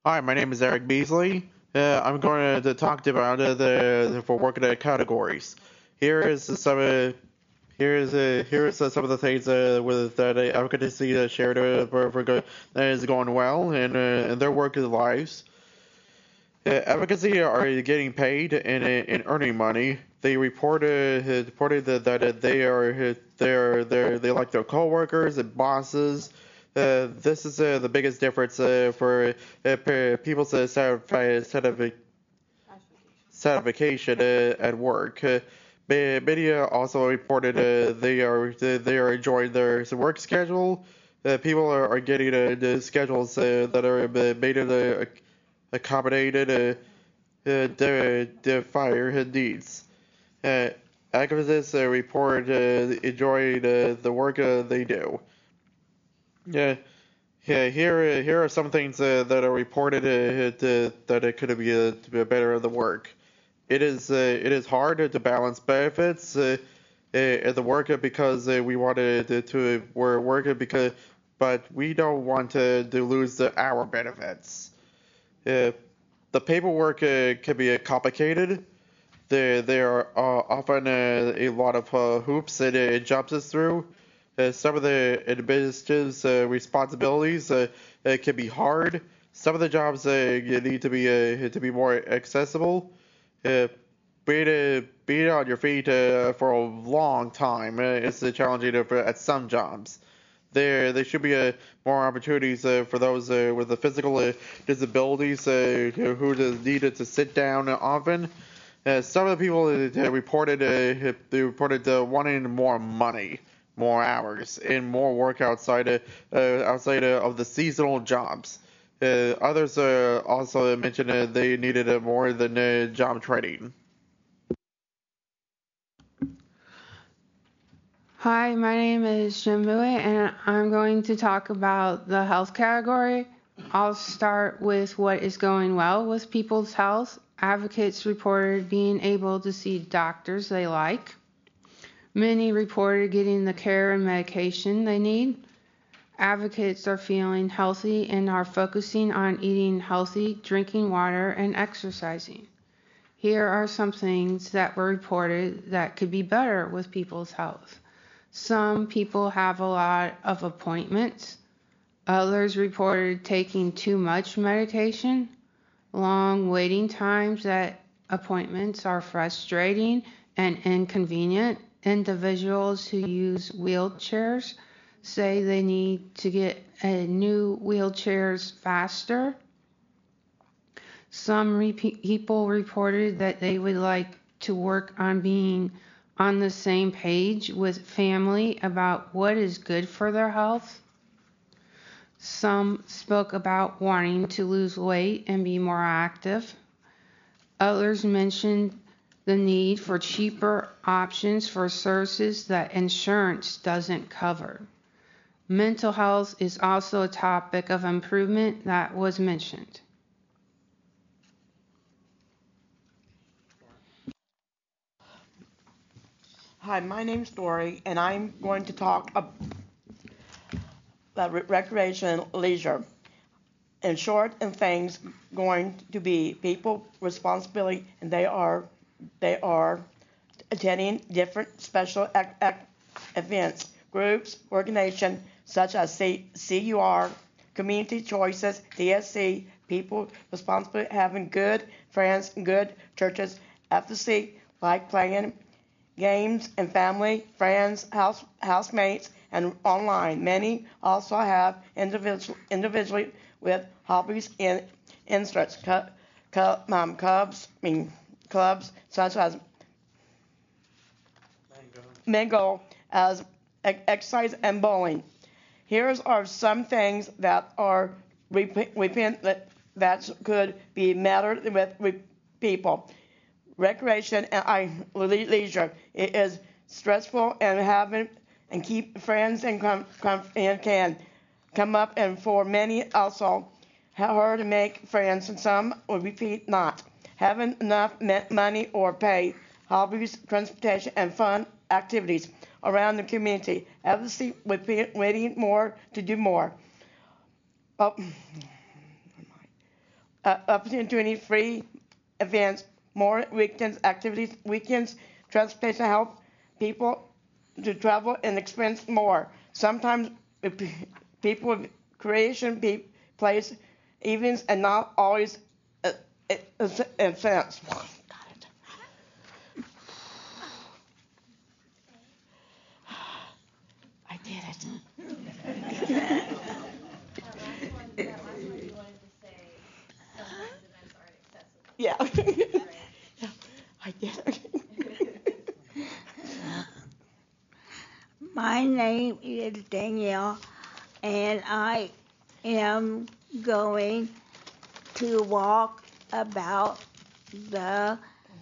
Hi, my name is Eric Beasley. Uh, I'm going to talk about uh, the, the for working uh, categories. Here is some uh, here is uh, here is uh, some of the things uh, with that uh, advocacy uh, shared uh, for, for go, that is going well in uh, in their work lives. Uh, advocacy are getting paid and uh, and earning money. They reported uh, reported that, that uh, they are uh, they are they they like their coworkers and bosses. Uh, this is uh, the biggest difference uh, for uh, per- people's uh, certifi- certification uh, at work. Uh, ma- Media also reported uh, they are they are enjoying their work schedule. Uh, people are, are getting uh, the schedules uh, that are uh, made uh, accommodated uh, uh, their, their fire needs. Uh, Activists uh, report uh, enjoying uh, the work uh, they do. Yeah. Yeah, here here are some things uh, that are reported uh, to, that it could be uh, to be better in the work. It is uh, it is hard to balance benefits uh, uh, at the work because uh, we wanted to, to we're working because but we don't want to, to lose the, our benefits. Uh, the paperwork uh, can be complicated. There there are uh, often uh, a lot of uh, hoops it, it jumps us through. Uh, some of the administrative uh, responsibilities uh, uh, can be hard. Some of the jobs uh, need to be uh, to be more accessible. Uh, being, uh, being on your feet uh, for a long time uh, is uh, challenging uh, at some jobs. There, there should be uh, more opportunities uh, for those uh, with the physical uh, disabilities uh, who needed to sit down often. Uh, some of the people uh, reported uh, they reported uh, wanting more money, more hours, and more work outside uh, uh, outside uh, of the seasonal jobs. Uh, others uh, also mentioned uh, they needed uh, more than uh, job training. Hi, my name is Jim Bowie, and I'm going to talk about the health category. I'll start with what is going well with people's health. Advocates reported being able to see doctors they like. Many reported getting the care and medication they need. Advocates are feeling healthy and are focusing on eating healthy, drinking water, and exercising. Here are some things that were reported that could be better with people's health. Some people have a lot of appointments. Others reported taking too much medication. Long waiting times at appointments are frustrating and inconvenient. Individuals who use wheelchairs say they need to get a new wheelchairs faster. Some re- people reported that they would like to work on being on the same page with family about what is good for their health. Some spoke about wanting to lose weight and be more active. Others mentioned the need for cheaper options for services that insurance doesn't cover. Mental health is also a topic of improvement that was mentioned. Hi, my name's Dory, and I'm going to talk about recreation and leisure. In short, and things going to be people responsibility, and they are they are attending different special ac- ac- events, groups, organizations such as C- CUR, Community Choices, D S C, people responsible having good friends, good churches, F C C, like playing games and family, friends, house housemates, and online. Many also have individual, individually with hobbies and interests, cu- cu- um, clubs, I mean, clubs such as Mingo, as exercise and bowling. Here are some things that are rep- repent that that could be mattered with, with people. Recreation and I, leisure. It is stressful and having and keep friends and come, come and can come up, and for many also hard to make friends, and some will repeat not having enough money or pay hobbies, transportation, and fun activities around the community. Advocacy with waiting more to do more. Oh, uh, opportunity-free events, more weekends activities, weekends transportation help people to travel and experience more. Sometimes people with creation pe- place events and not always a, a, a, a sense. I did it. Yeah. Yeah, I did it. My name is Danielle, and I am going to walk about the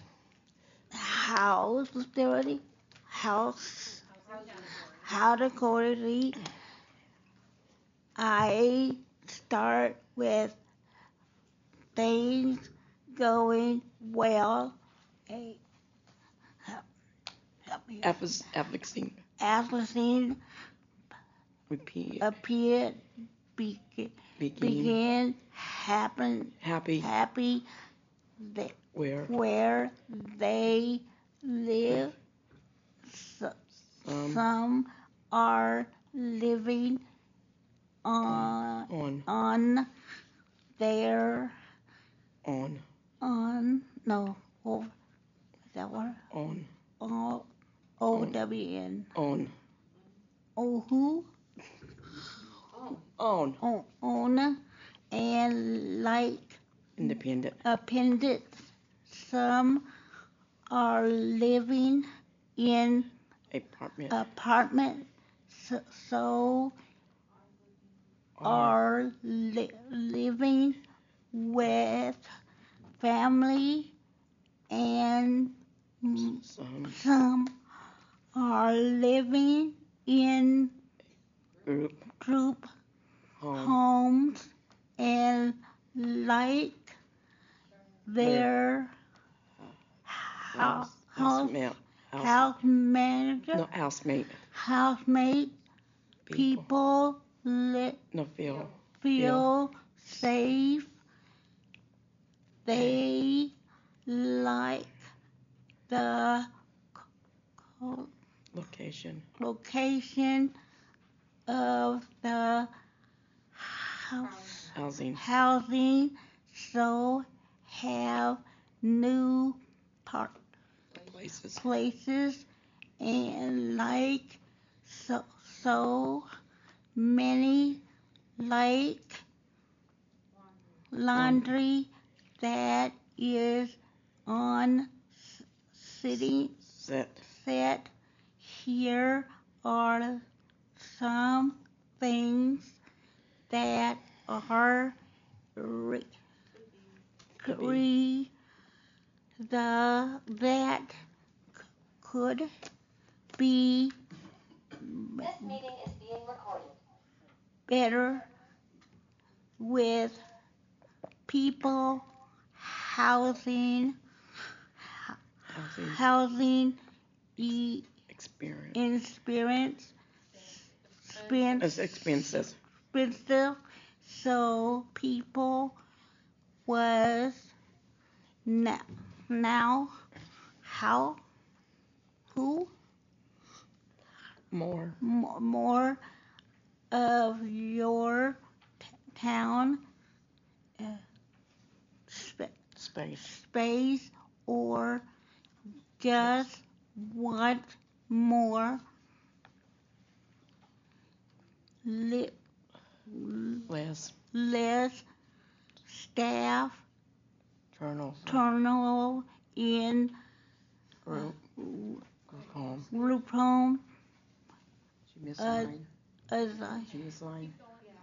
house authority, house, how to authority. I start with things going well. Hey, help, help me. Advocacy. Advocacy Repeat. appeared, begin, Begin. begin, happen, Happy. happy, that Where. where they live. So, Um, some are living on on on their on on no oh, is that what on O O W N on oh who on on on and like independent appendix. Some are living in apartment apartment. So, so are li- living with family, and some, some are living in group group home. homes and like their house, house, house, house, house manager, no housemate, housemate, people, people li- no feel feel safe. They like the co- location location of the house housing housing. So have new park places places and like so so many like laundry that is on city set set. Here are some things that are re, re, the that could be This meeting is being recorded. better with people, housing, housing, housing e- experience, experience, expense, expenses, expensive. So people was now, now how who more more, more of your t- town uh, sp- space space or just want more li- less less staff turnover turnover in group group home group home. She missed uh, line. As I, She missed line.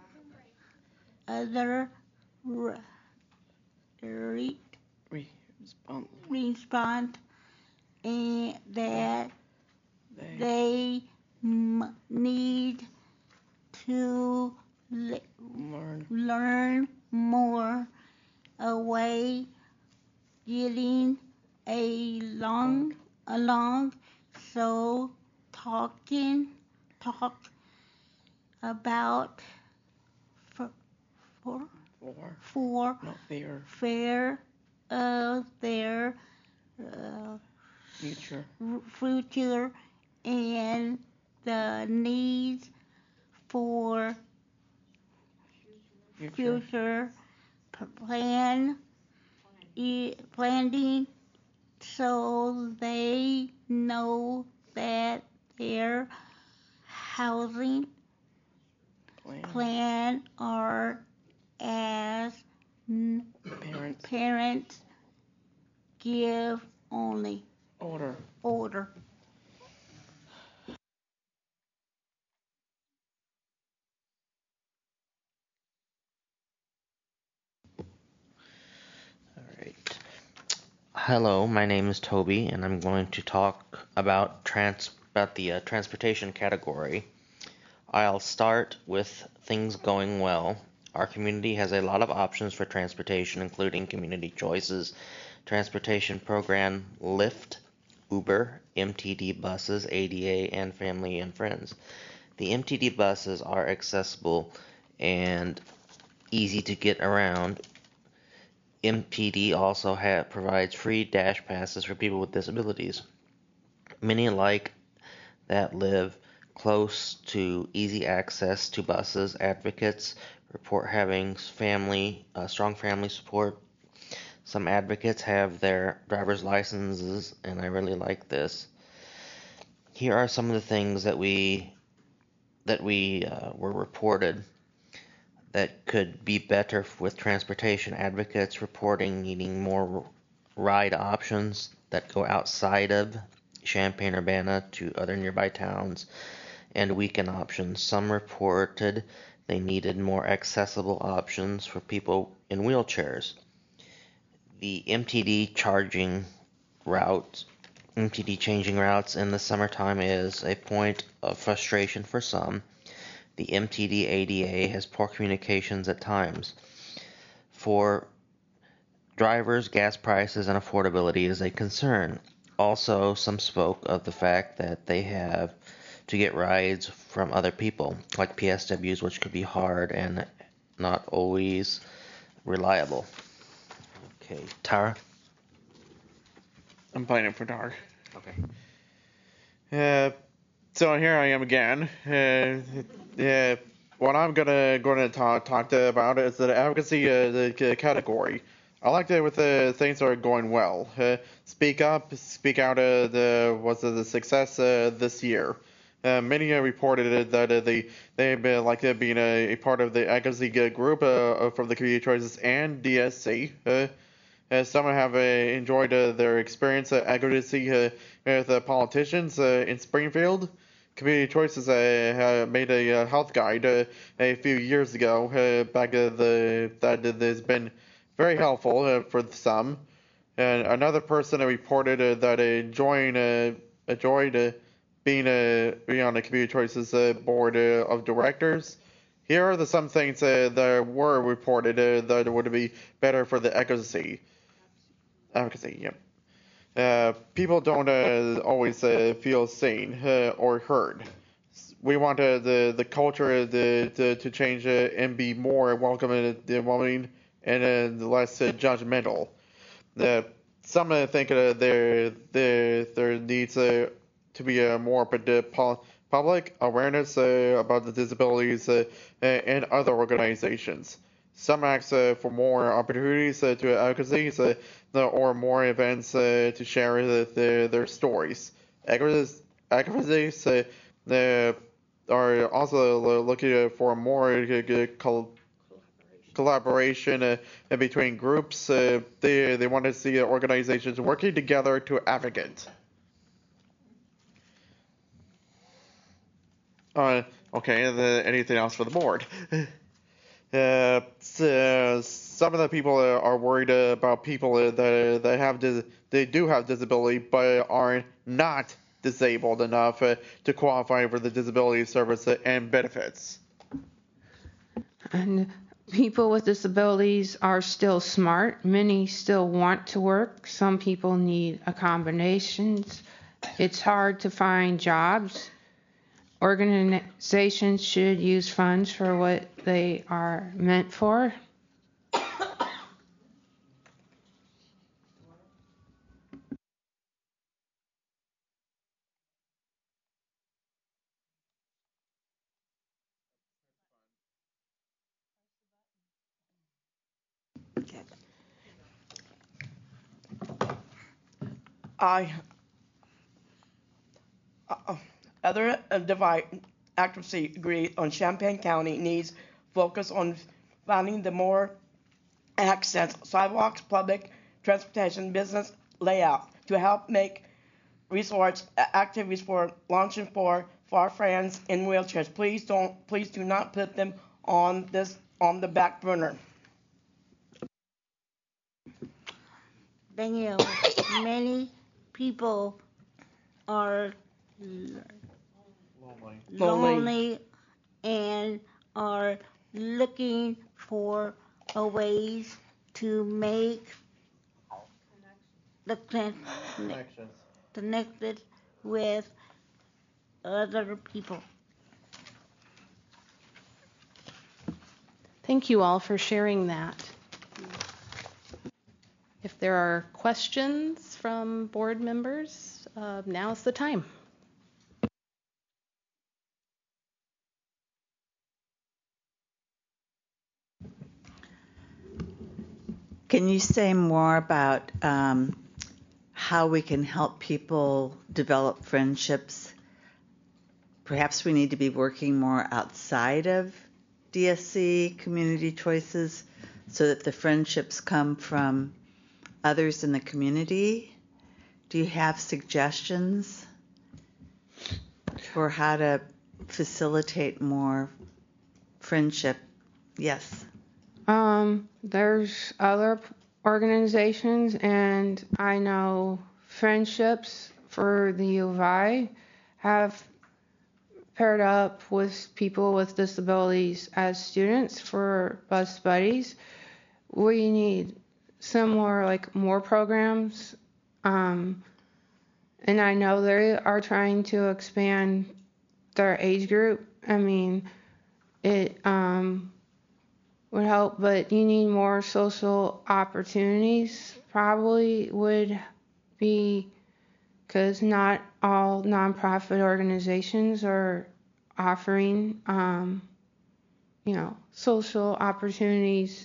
Other re, re, respond respond and that they, they m- need to le- learn learn more away getting along along. So talking talk about for, for For. for No, their. fair of their uh, Future. r- future and the needs for Future. future p- plan e- planning so they know that their housing Plan. plan are as n- Parents. parents give only Order. order. Alright. Hello, my name is Toby, and I'm going to talk about trans about the uh, transportation category. I'll start with things going well. Our community has a lot of options for transportation, including community choices, transportation program, Lyft, Uber, M T D buses, A D A, and family and friends. The M T D buses are accessible and easy to get around. M T D also ha- provides free dash passes for people with disabilities. Many like that live close to easy access to buses. Advocates report having family, uh, strong family support. Some advocates have their driver's licenses, and I really like this. Here are some of the things that we that we uh, were reported that could be better with transportation. Advocates reporting needing more ride options that go outside of Champaign-Urbana to other nearby towns, and weekend options. Some reported they needed more accessible options for people in wheelchairs. The M T D charging route, M T D changing routes in the summertime is a point of frustration for some. The M T D A D A has poor communications at times. For drivers, gas prices and affordability is a concern. Also, some spoke of the fact that they have to get rides from other people, like P S Ws, which could be hard and not always reliable. Okay, Tara? I'm playing it for Tara. Okay. Uh, so here I am again. Uh, uh, what I'm gonna gonna talk talk to about is the advocacy uh, the category. I like that with the things are going well. Uh, speak up, speak out. Uh, the what's the success uh, this year. Uh, many uh, reported that uh, they they've been like uh, being a, a part of the advocacy group uh, from the community choices and D S C. Uh, uh, some have uh, enjoyed uh, their experience at advocacy uh, with uh, politicians uh, in Springfield. Community Choices uh, made a uh, health guide uh, a few years ago. Uh, back uh, the that has been very helpful uh, for some. And another person uh, reported uh, that enjoying uh, enjoyed uh, being uh, being on the Community Choices uh, board uh, of directors. Here are the some things uh, that were reported uh, that would be better for the advocacy. Advocacy, yeah. Uh, people don't uh, always uh, feel seen uh, or heard. We want uh, the the culture the, the, to change uh, and be more welcoming, welcoming and uh, less uh, judgmental. Uh, some uh, think uh, there there there needs uh, to be a more public awareness uh, about the disabilities uh, and other organizations. Some ask uh, for more opportunities uh, to advocacy uh, or more events uh, to share the, the, their stories. Advocacies uh, uh, are also looking for more uh, col- collaboration uh, between groups. Uh, they they want to see organizations working together to advocate. Uh, okay, the, anything else for the board? Uh, so some of the people are worried about people that that have dis- they do have disability but are not disabled enough uh, to qualify for the disability service and benefits. And people with disabilities are still smart. Many still want to work. Some people need accommodations. It's hard to find jobs. Organizations should use funds for what they are meant for. I uh, other uh, divide advocacy agree on Champaign County needs focus on finding the more access sidewalks, public transportation, business layout to help make resorts activities for launching for for our friends in wheelchairs. Please don't, please do not put them on this on the back burner. Then you know, many people are Lonely. lonely and are looking for a ways to make the con- Connections. connected with other people. Thank you all for sharing that. If there are questions from board members, uh, now's the time. Can you say more about um, how we can help people develop friendships? Perhaps we need to be working more outside of D S C Community Choices so that the friendships come from others in the community. Do you have suggestions for how to facilitate more friendship? Yes. Um, there's other organizations, and I know Friendships for the U of I have paired up with people with disabilities as students for bus buddies. We need some more, like more programs, um, and I know they are trying to expand their age group. I mean, it um, would help, but you need more social opportunities, probably would be, because not all nonprofit organizations are offering, um, you know, social opportunities.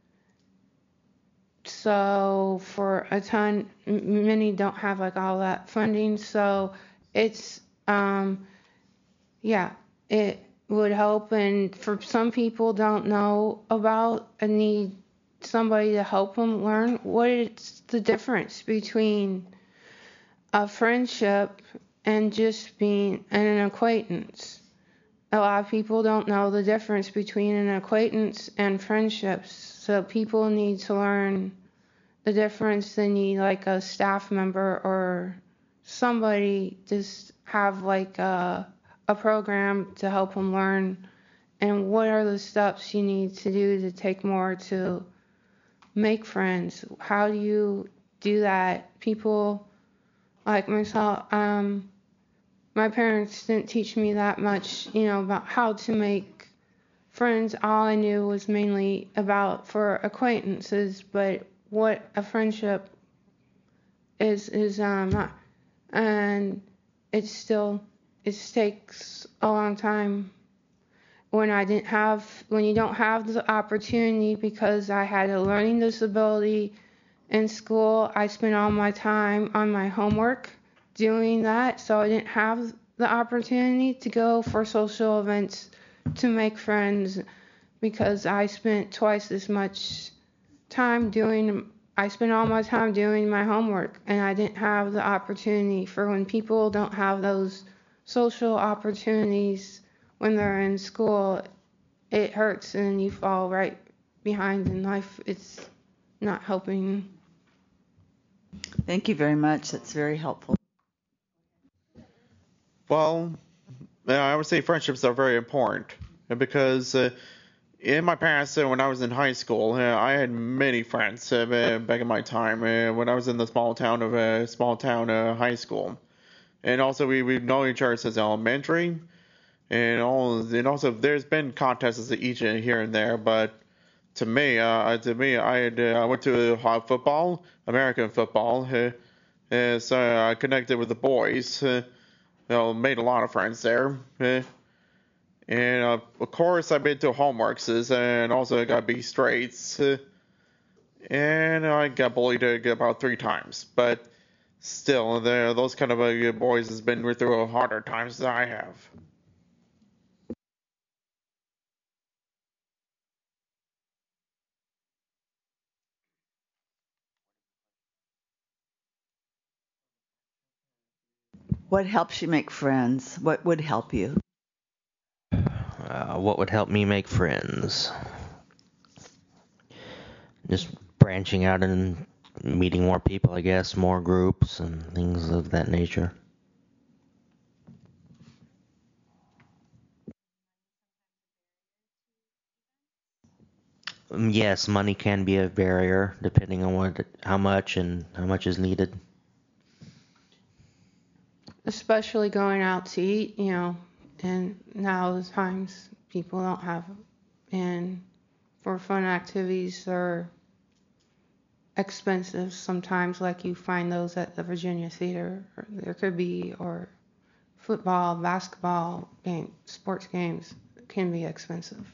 So for a ton, m- many don't have like all that funding. So it's, um, yeah, it would help. And for some people don't know about and need somebody to help them learn what is the difference between a friendship and just being an acquaintance. A lot of people don't know the difference between an acquaintance and friendships. So people need to learn the difference. They need like a staff member or somebody to have like a, a program to help them learn. And what are the steps you need to do to take more to make friends? How do you do that? People like myself, um, my parents didn't teach me that much, you know, about how to make friends. All I knew was mainly about for acquaintances, but what a friendship is is um not, and it's still it takes a long time. When I didn't have when you don't have the opportunity, because I had a learning disability in school, I spent all my time on my homework doing that, so I didn't have the opportunity to go for social events to make friends, because I spent twice as much time doing I spent all my time doing my homework, and I didn't have the opportunity. For when people don't have those social opportunities when they're in school, it hurts and you fall right behind in life. It's not helping. Thank you very much. That's very helpful. Well, yeah, I would say friendships are very important because uh, in my past, uh, when I was in high school, uh, I had many friends uh, back in my time uh, when I was in the small town of a uh, small town uh, high school, and also we we know each other since elementary, and all and also there's been contests each here and there, but to me, uh, to me, I had uh, I went to uh, football, American football, uh, uh, so I connected with the boys. Uh, You know, made a lot of friends there. Eh. And uh, of course, I've been to homeworks and also I got B straights. Eh. and I got bullied about three times. But still, those kind of uh, boys has been through harder times than I have. What helps you make friends? What would help you? Uh, what would help me make friends? Just branching out and meeting more people, I guess, more groups and things of that nature. Um, Yes, money can be a barrier depending on what, how much and how much is needed. Especially going out to eat, you know, and now the times people don't have, and for fun activities are expensive sometimes, like you find those at the Virginia Theater, or there could be, or football, basketball game, sports games can be expensive.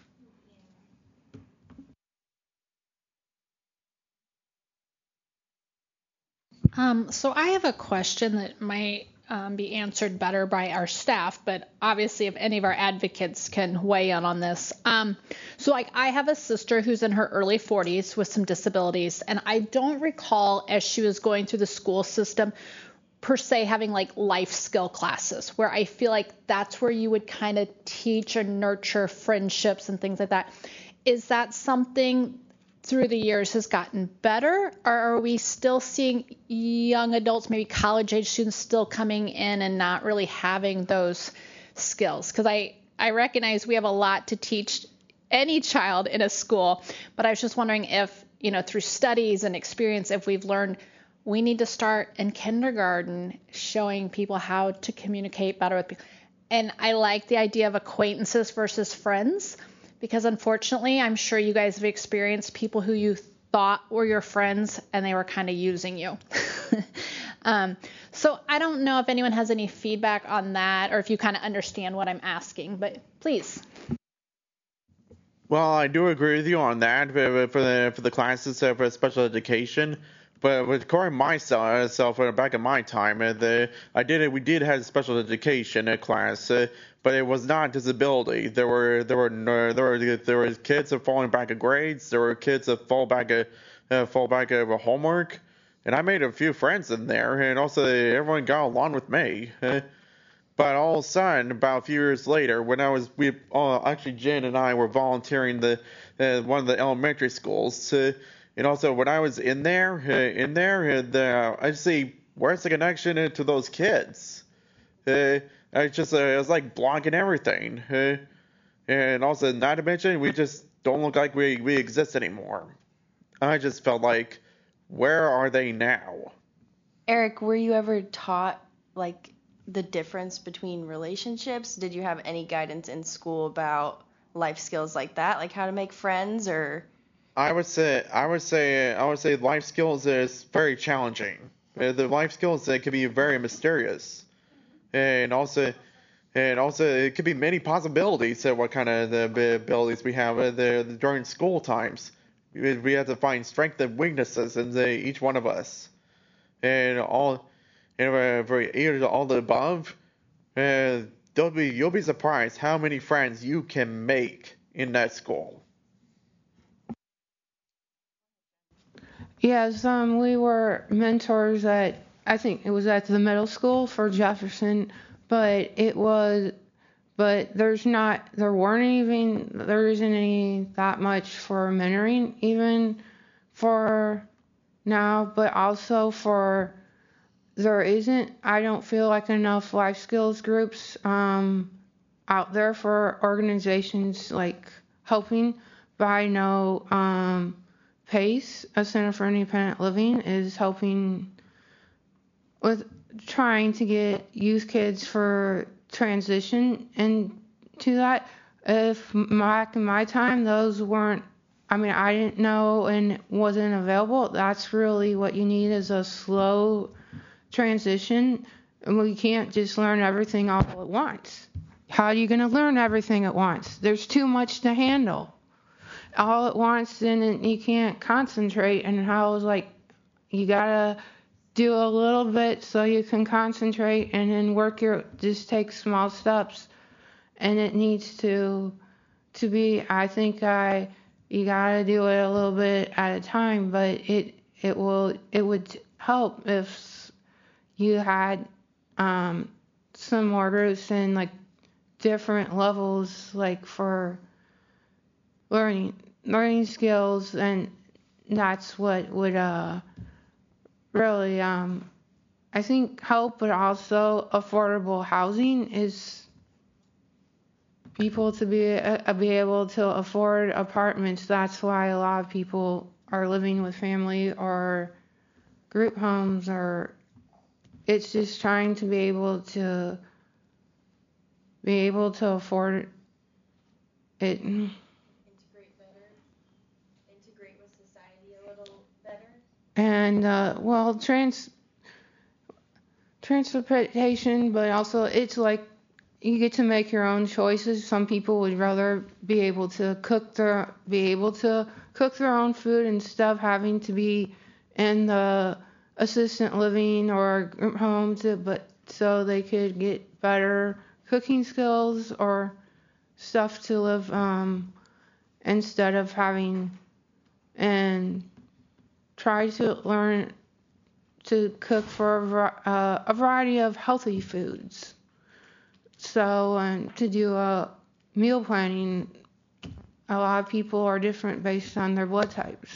Um, so I have a question that might um, be answered better by our staff, but obviously if any of our advocates can weigh in on this. Um, so like I have a sister who's in her early forties with some disabilities, and I don't recall as she was going through the school system per se having like life skill classes where I feel like that's where you would kind of teach or nurture friendships and things like that. Is that something through the years has gotten better, or are we still seeing young adults, maybe college age students, still coming in and not really having those skills? Because I, I recognize we have a lot to teach any child in a school, but I was just wondering if, you know, through studies and experience, if we've learned we need to start in kindergarten showing people how to communicate better with people. And I like the idea of acquaintances versus friends, because unfortunately, I'm sure you guys have experienced people who you thought were your friends and they were kind of using you. um, so I don't know if anyone has any feedback on that or if you kind of understand what I'm asking, but please. Well, I do agree with you on that for for the for the classes for special education. But with according to myself, back in my time, uh, the I did we did have special education uh, class, uh, but it was not disability. There were there were uh, there were there were kids that falling back of grades. There were kids that fall back of uh, fall back of homework, and I made a few friends in there, and also everyone got along with me. Uh, but all of a sudden, about a few years later, when I was we uh, actually Jen and I were volunteering the uh, one of the elementary schools. Uh, And also, when I was in there, uh, in there, and uh, I see where's the connection uh, to those kids? Uh, I just, uh, it was like blocking everything. Uh, and also, not to mention, we just don't look like we, we exist anymore. I just felt like, where are they now? Eric, were you ever taught like the difference between relationships? Did you have any guidance in school about life skills like that, like how to make friends or? I would say I would say I would say life skills is very challenging. Uh, The life skills that can be very mysterious, and also and also it could be many possibilities of what kind of the abilities we have uh, the, during school times. We we have to find strengths and weaknesses in the, each one of us, and all and uh, for either all the above. Uh, there'll be you'll be surprised how many friends you can make in that school. Yes, um, we were mentors at, I think it was at the middle school for Jefferson, but it was, but there's not, there weren't even, there isn't any that much for mentoring even for now, but also for, there isn't, I don't feel like enough life skills groups um, out there for organizations like helping, but I know um, PACE, a Center for Independent Living, is helping with trying to get youth kids for transition into that. If back in my time, those weren't, I mean, I didn't know and wasn't available. That's really what you need is a slow transition. And we can't just learn everything all at once. How are you going to learn everything at once? There's too much to handle. all at once, then you can't concentrate. And how I was like, you gotta do a little bit so you can concentrate, and then work your, just take small steps. And it needs to, to be, I think I, you gotta do it a little bit at a time, but it, it will, it would help if you had, um, some more groups and like different levels, like for learning, learning skills, and that's what would, uh, really, um, I think help, but also affordable housing is people to be uh, be able to afford apartments. That's why a lot of people are living with family or group homes, or it's just trying to be able to be able to afford it. Integrate better, integrate with society a little better. And uh, well, trans transportation, but also it's like you get to make your own choices. Some people would rather be able to cook their be able to cook their own food instead of having to be in the assistant living or group home to, but so they could get better cooking skills or stuff to live um, instead of having, and try to learn to cook for a, var- uh, a variety of healthy foods. So um, to do a meal planning, a lot of people are different based on their blood types.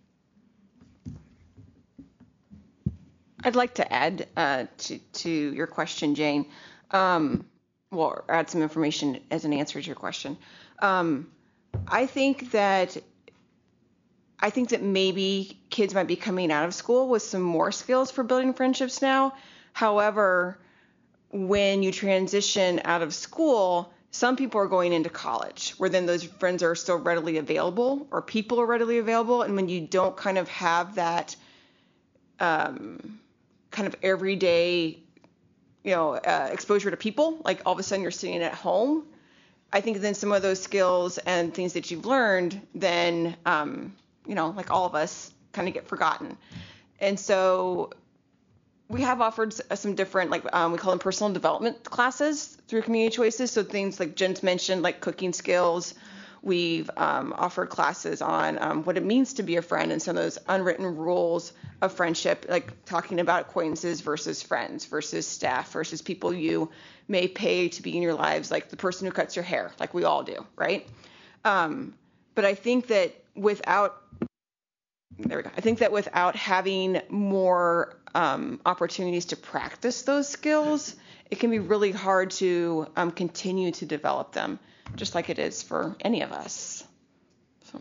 I'd like to add uh, to, to your question, Jane, um, well, add some information as an answer to your question. Um, I think that I think that maybe kids might be coming out of school with some more skills for building friendships now. However, when you transition out of school, some people are going into college, where then those friends are still readily available, or people are readily available. And when you don't kind of have that um, kind of everyday, you know, uh, exposure to people, like all of a sudden you're sitting at home, I think then some of those skills and things that you've learned, then, um, you know, like all of us, kind of get forgotten. And so we have offered some different, like um, we call them personal development classes through Community Choices. So things like Jen's mentioned, like cooking skills. We've um, offered classes on um, what it means to be a friend and some of those unwritten rules of friendship, like talking about acquaintances versus friends versus staff versus people you may pay to be in your lives, like the person who cuts your hair, like we all do, right? Um, but I think that without, there we go. I think that without having more um, opportunities to practice those skills, it can be really hard to um, continue to develop them, just like it is for any of us. So.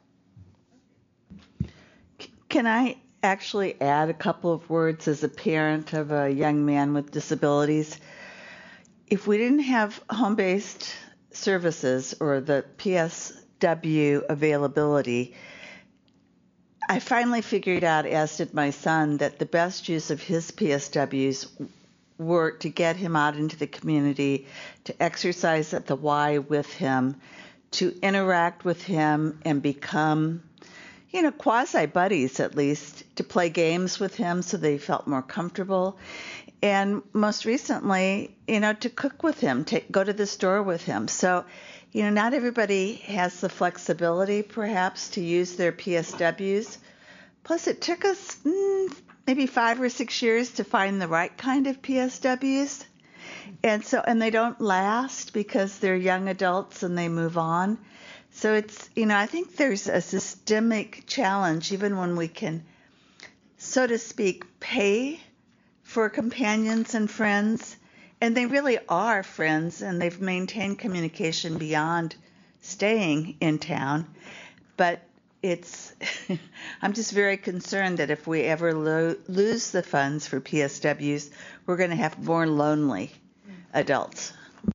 Can I actually add a couple of words as a parent of a young man with disabilities? If we didn't have home-based services or the P S W availability, I finally figured out, as did my son, that the best use of his P S Ws were to get him out into the community, to exercise at the Y with him, to interact with him and become, you know, quasi-buddies at least, to play games with him so they felt more comfortable. And most recently, you know, to cook with him, to go to the store with him. So, you know, not everybody has the flexibility, perhaps, to use their P S Ws. Plus, it took us mm, maybe five or six years to find the right kind of P S Ws. And so, and they don't last because they're young adults and they move on. So it's, you know, I think there's a systemic challenge, even when we can, so to speak, pay for companions and friends. And they really are friends, and they've maintained communication beyond staying in town. But it's, I'm just very concerned that if we ever lo- lose the funds for P S Ws, we're going to have more lonely adults.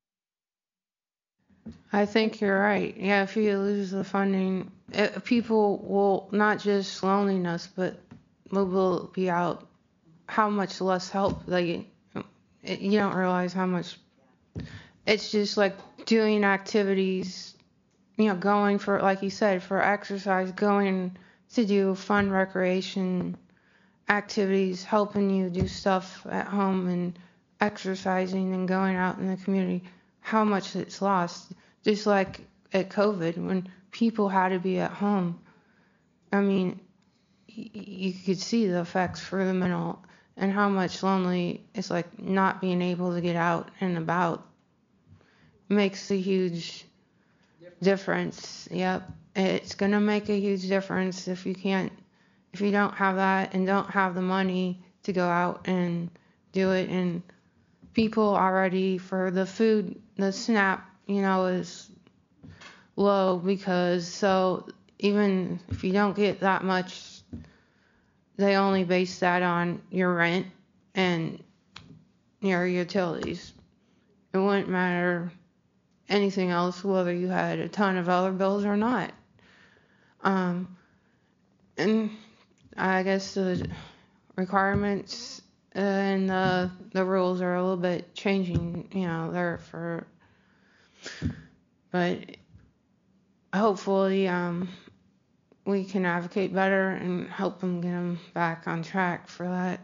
I think you're right. Yeah, if you lose the funding, it, people will, not just loneliness, but will be out how much less help they get. It, you don't realize how much. It's just like doing activities you know, going for, like you said, for exercise, going to do fun recreation activities, helping you do stuff at home and exercising and going out in the community, how much it's lost. Just like at COVID, when people had to be at home. I mean, y- you could see the effects for the mental and how much lonely it's like not being able to get out and about makes a huge difference. Yep. It's going to make a huge difference if you can't, if you don't have that and don't have the money to go out and do it. And people already, for the food, the SNAP, you know, is low because so even if you don't get that much, they only base that on your rent and your utilities. It wouldn't matter anything else whether you had a ton of other bills or not. Um, and I guess the requirements and the the rules are a little bit changing, you know, there for, but hopefully um, we can advocate better and help them get them back on track for that.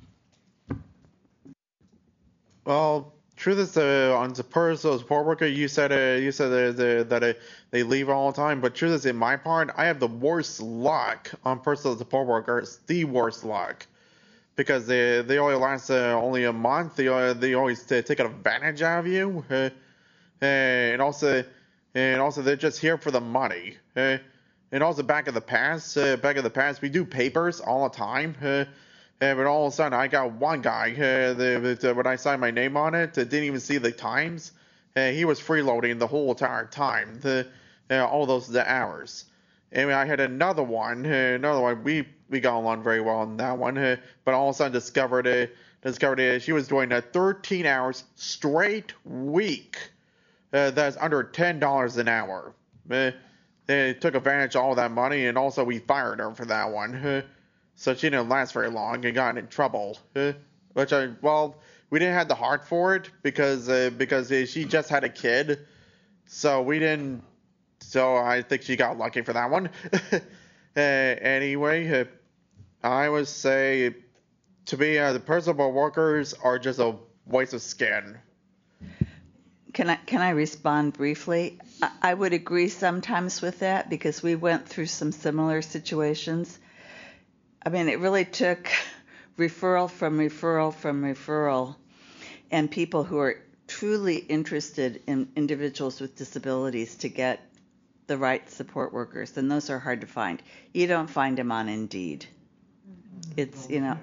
Well, truth is, uh, on the personal support worker, you said uh, you said uh, the, that uh, they leave all the time. But truth is, in my part, I have the worst luck on personal support workers, the worst luck, because they they only last uh, only a month. They uh, they always t- take advantage of you, uh, and also and also they're just here for the money. Uh, and also back in the past, uh, back in the past, we do papers all the time. Uh, Uh, but all of a sudden, I got one guy, uh, the, the, when I signed my name on it, uh, didn't even see the times. Uh, he was freeloading the whole entire time, the, uh, all those the hours. And I had another one, uh, another one, we, we got along very well on that one, uh, but all of a sudden discovered, uh, discovered uh, she was doing a thirteen hours straight week. Uh, that's under ten dollars an hour. Uh, they took advantage of all that money, and also we fired her for that one. Uh, So she didn't last very long and got in trouble. Uh, which I, well, we didn't have the heart for it because uh, because uh, she just had a kid, so we didn't. So I think she got lucky for that one. uh, anyway, uh, I would say to me, uh, the personal workers are just a waste of skin. Can I can I respond briefly? I, I would agree sometimes with that because we went through some similar situations. I mean, it really took referral from referral from referral, and people who are truly interested in individuals with disabilities to get the right support workers, and those are hard to find. You don't find them on Indeed. It's, you know.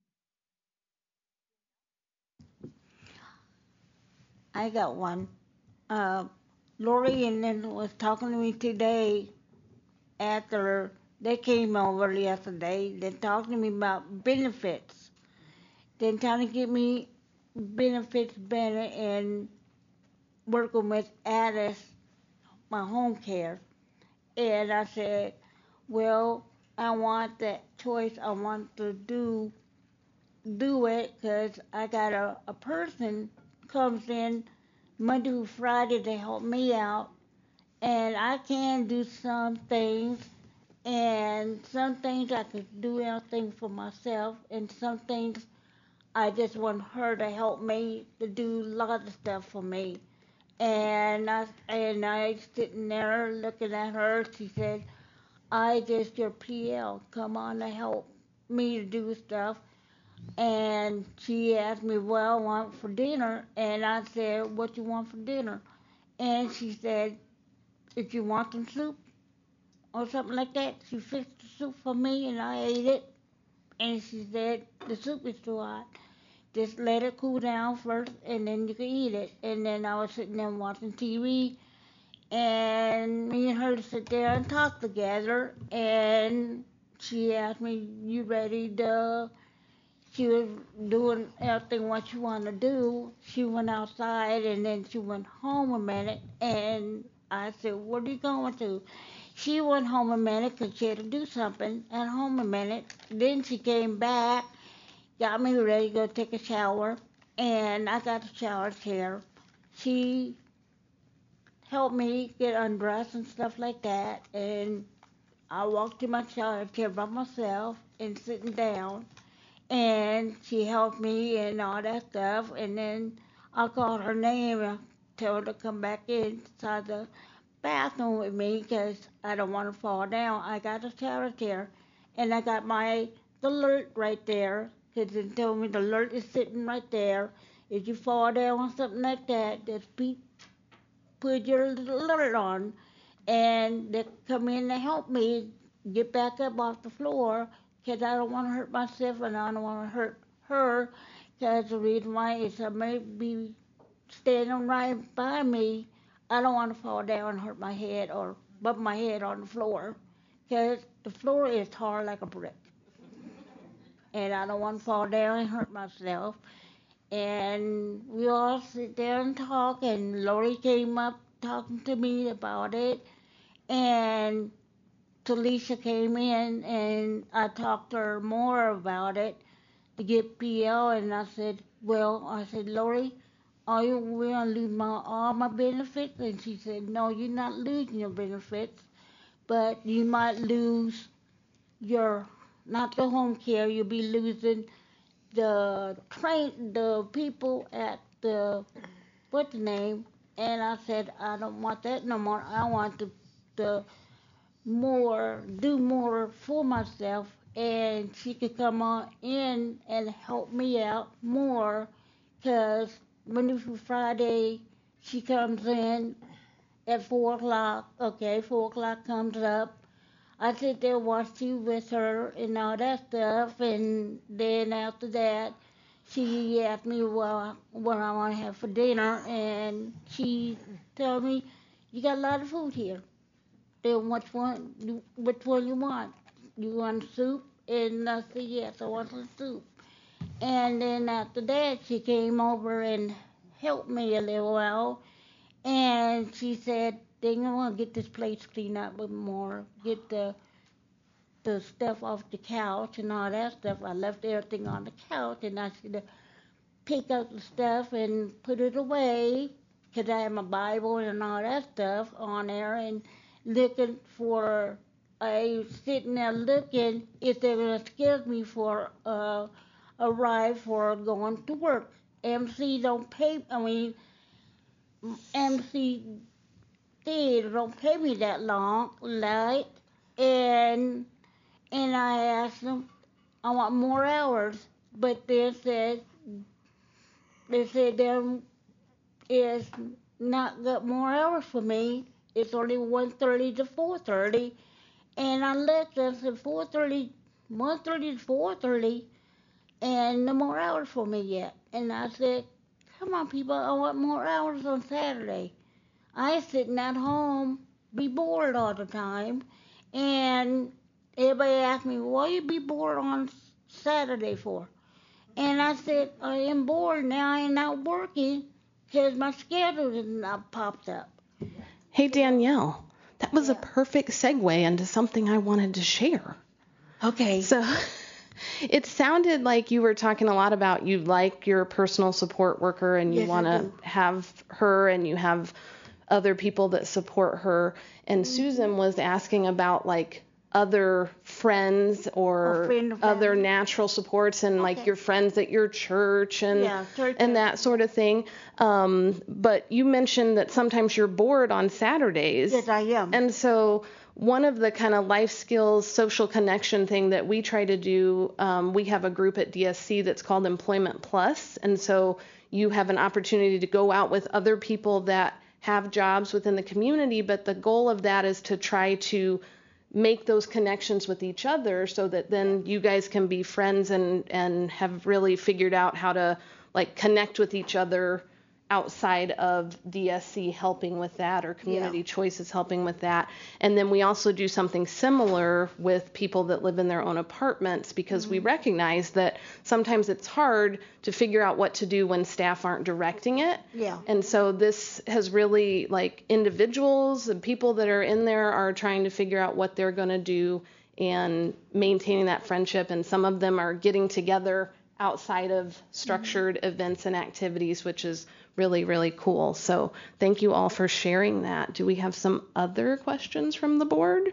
I got one. Uh, Lori and then was talking to me today after they came over yesterday. They talked to me about benefits. They're trying to get me benefits better and working with Alice, my home care. And I said, well, I want that choice. I want to do do it because I got a, a person comes in Monday through Friday to help me out. And I can do some things. And some things I could do everything for myself, and some things I just want her to help me to do a lot of stuff for me. And I and I sitting there looking at her. She said, "I just your P L. Come on to help me to do stuff." And she asked me what I want for dinner, and I said, "What you want for dinner?" And she said, "If you want some soup." Or something like that. She fixed the soup for me and I ate it. And she said, the soup is too hot. Just let it cool down first and then you can eat it. And then I was sitting there watching T V and me and her sit there and talk together. And she asked me, you ready to, she was doing everything what she wanted to do. She went outside and then she went home a minute and I said, what are you going to? She went home a minute because she had to do something at home a minute. Then she came back, got me ready to go take a shower, and I got a shower chair. She helped me get undressed and stuff like that. And I walked to my chair by myself and sitting down. And she helped me and all that stuff. And then I called her name and told her to come back inside the bathroom with me because I don't want to fall down. I got a shower chair and I got my the alert right there because it told me the alert is sitting right there. If you fall down or something like that, just be, put your alert on and they come in to help me get back up off the floor because I don't want to hurt myself and I don't want to hurt her because the reason why is I may be standing right by me. I don't want to fall down and hurt my head or bump my head on the floor because the floor is hard like a brick. And I don't want to fall down and hurt myself. And we all sit there and talk, and Lori came up talking to me about it. And Talisha came in, and I talked to her more about it to get P L. And I said, well, I said, Lori, are you going to lose my, all my benefits? And she said, no, you're not losing your benefits, but you might lose your, not the home care, you'll be losing the train, the people at the, what's the name? And I said, I don't want that no more. I want to, to more, do more for myself. And she could come on in and help me out more because Monday through Friday, she comes in at four o'clock. Okay, four o'clock comes up. I sit there watch T V with her and all that stuff, and then after that, she asked me what, what I want to have for dinner, and she told me, you got a lot of food here. Then which one, which one you want? You want soup? And I said, yes, I want some soup. And then after that, she came over and helped me a little while. And she said, then I want to get this place cleaned up a bit more, get the the stuff off the couch and all that stuff. I left everything on the couch, and I should pick up the stuff and put it away because I have my Bible and all that stuff on there and looking for, I was sitting there looking if they were going to schedule me for uh, a ride for going to work. M C don't pay, I mean, M C they don't pay me that long, right? And and I asked them, I want more hours, but they said they said there is not got more hours for me. It's only one thirty to four thirty, and I looked and said four thirty, one thirty to four thirty, and no more hours for me yet. And I said, come on, people, I want more hours on Saturday. I sitting at home, be bored all the time, and everybody asked me, why you be bored on Saturday for? And I said, I am bored now, I ain't not working because my schedule is not popped up. Hey, Danielle, that was yeah. a perfect segue into something I wanted to share. Okay. So it sounded like you were talking a lot about you like your personal support worker and you yes, want to have her and you have other people that support her. And mm-hmm. Susan was asking about like other friends or friend other natural supports and okay. like your friends at your church and yeah, church and that sort of thing. Um, but you mentioned that sometimes you're bored on Saturdays. Yes, I am. And so one of the kind of life skills, social connection thing that we try to do, um, we have a group at D S C that's called Employment Plus. And so you have an opportunity to go out with other people that have jobs within the community. But the goal of that is to try to make those connections with each other so that then you guys can be friends and, and have really figured out how to like connect with each other outside of D S C helping with that or Community yeah. Choices helping with that. And then we also do something similar with people that live in their own apartments because mm-hmm. we recognize that sometimes it's hard to figure out what to do when staff aren't directing it. Yeah. And so this has really like individuals and people that are in there are trying to figure out what they're going to do and maintaining that friendship. And some of them are getting together outside of structured mm-hmm. events and activities, which is really, really cool. So thank you all for sharing that. Do we have some other questions from the board?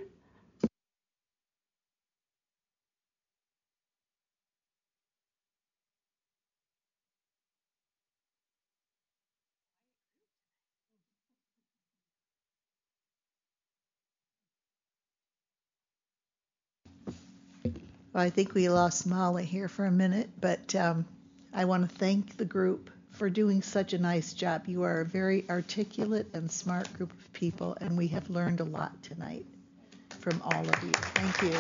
Well, I think we lost Molly here for a minute, but um, I want to thank the group for doing such a nice job. You are a very articulate and smart group of people, and we have learned a lot tonight from all of you. Thank you.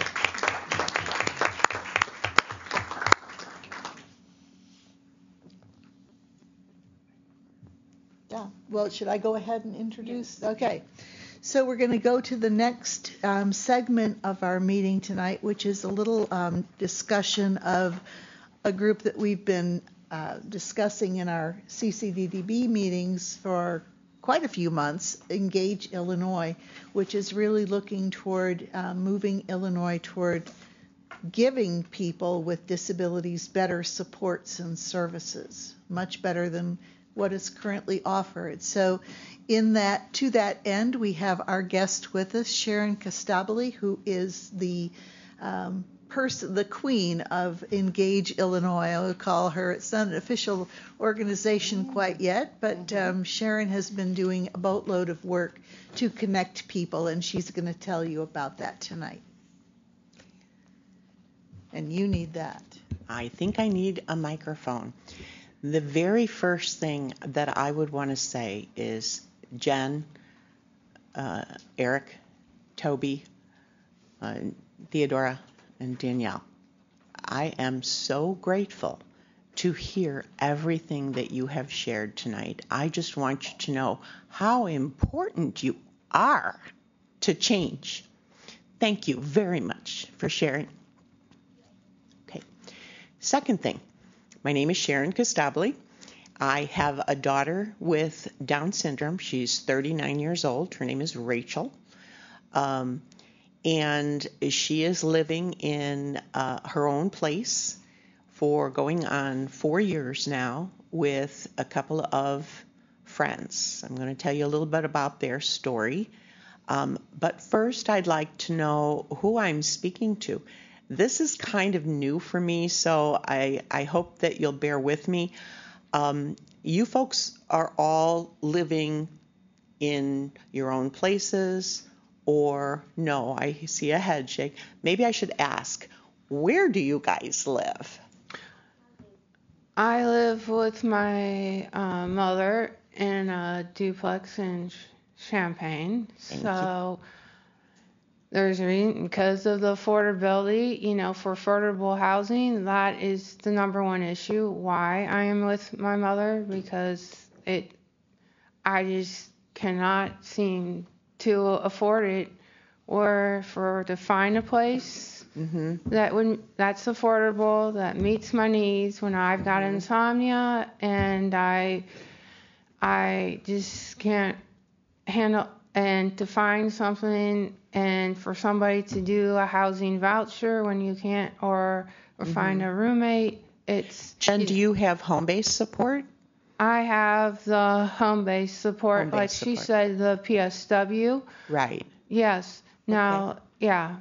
Yeah, well, should I go ahead and introduce? Okay. So we're going to go to the next um, segment of our meeting tonight, which is a little um, discussion of a group that we've been uh, discussing in our C C D D B meetings for quite a few months, Engage Illinois, which is really looking toward uh, moving Illinois toward giving people with disabilities better supports and services, much better than what is currently offered. So in that, to that end, we have our guest with us, Sharon Costabile, who is the um, person, the queen of Engage Illinois. I would call her. It's not an official organization quite yet, but um, Sharon has been doing a boatload of work to connect people, and she's going to tell you about that tonight. And you need that. I think I need a microphone. The very first thing that I would want to say is, Jen, uh, Eric, Toby, uh, Theodora, and Danielle, I am so grateful to hear everything that you have shared tonight. I just want you to know how important you are to change. Thank you very much for sharing. Okay. Second thing, my name is Sharon Costabile. I have a daughter with Down syndrome. She's thirty-nine years old. Her name is Rachel. Um, and she is living in uh, her own place for going on four years now with a couple of friends. I'm going to tell you a little bit about their story. Um, but first, I'd like to know who I'm speaking to. This is kind of new for me, so I, I hope that you'll bear with me. Um, you folks are all living in your own places, or no, I see a head shake. Maybe I should ask, where do you guys live? I live with my uh, mother in a duplex in Champaign. Thank so you. There's a reason, because of the affordability, you know, for affordable housing, that is the number one issue. Why I am with my mother, because it, I just cannot seem to afford it, or for to find a place mm-hmm. that would that's affordable, that meets my needs when I've got mm-hmm. insomnia and I, I just can't handle. And to find something, and for somebody to do a housing voucher when you can't, or or mm-hmm. find a roommate, it's. And do you have home-based support? I have the home-based support, home-based like support. She said, the P S W. Right. Yes. Now, okay. yeah.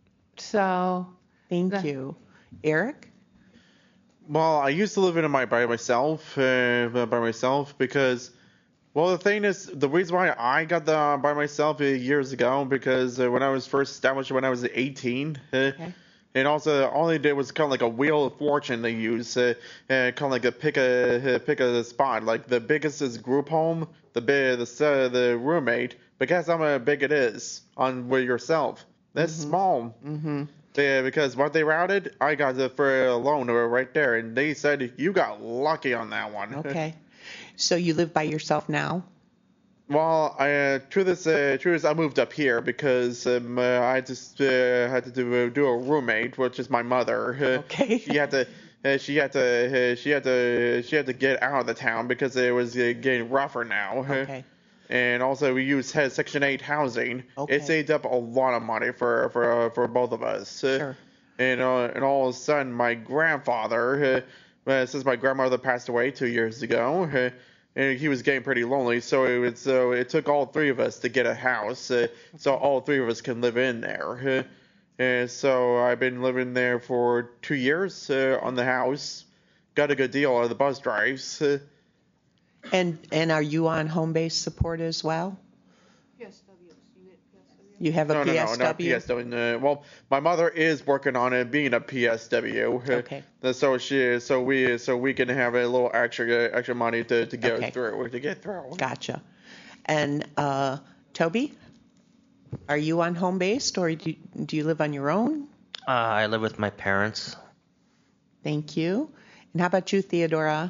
So. Thank the, you, Eric. Well, I used to live in my by myself, uh, by myself because. Well, the thing is, the reason why I got the by myself years ago, because uh, when I was first established, when I was eighteen, uh, okay. and also all they did was kind of like a wheel of fortune they use, uh, uh, kind of like a pick a uh, pick a spot. Like the biggest is group home, the big the uh, the roommate, but guess how big it is on with yourself. That's mm-hmm. small. Mm-hmm. Yeah, because what they routed, I got it for a loan right there, and they said you got lucky on that one. Okay. So you live by yourself now? Well, I, uh, truth is, uh, truth is, I moved up here because um, uh, I just uh, had to do, do a roommate, which is my mother. Okay. she had to, uh, she had to, uh, she had to, she had to get out of the town because it was uh, getting rougher now. Okay. And also, we use Section eight housing. Okay. It saved up a lot of money for for uh, for both of us. Sure. And uh, and all of a sudden, my grandfather. Uh, uh, since my grandmother passed away two years ago. Uh, and he was getting pretty lonely, so it was, so it took all three of us to get a house, uh, so all three of us can live in there. Uh, and so I've been living there for two years uh, on the house. Got a good deal out of the bus drives. Uh, And and are you on home-based support as well? P S W. You get P S W? You have a no, P S W? No, no, not P S W. Uh, well, my mother is working on it being a P S W. Okay. Uh, so she, so we, so we can have a little extra, extra money to, to get Okay. through, to get through. Gotcha. And uh, Toby, are you on home-based, or do you, do you live on your own? Uh, I live with my parents. Thank you. And how about you, Theodora?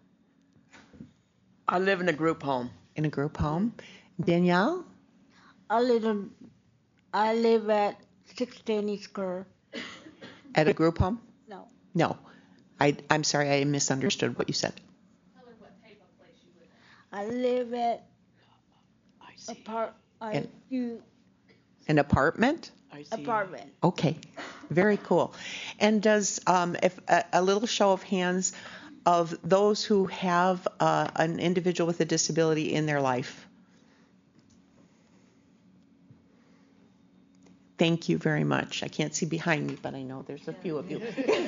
I live in a group home. In a group home. Danielle? I live in, I live at sixteen East Kerr. At a group home? No. No. I, I'm sorry, I misunderstood what you said. I live at apart. I And- do An apartment? apartment. Okay, very cool. And does, um, if a, a little show of hands of those who have uh, an individual with a disability in their life? Thank you very much. I can't see behind me, but I know there's a few of you.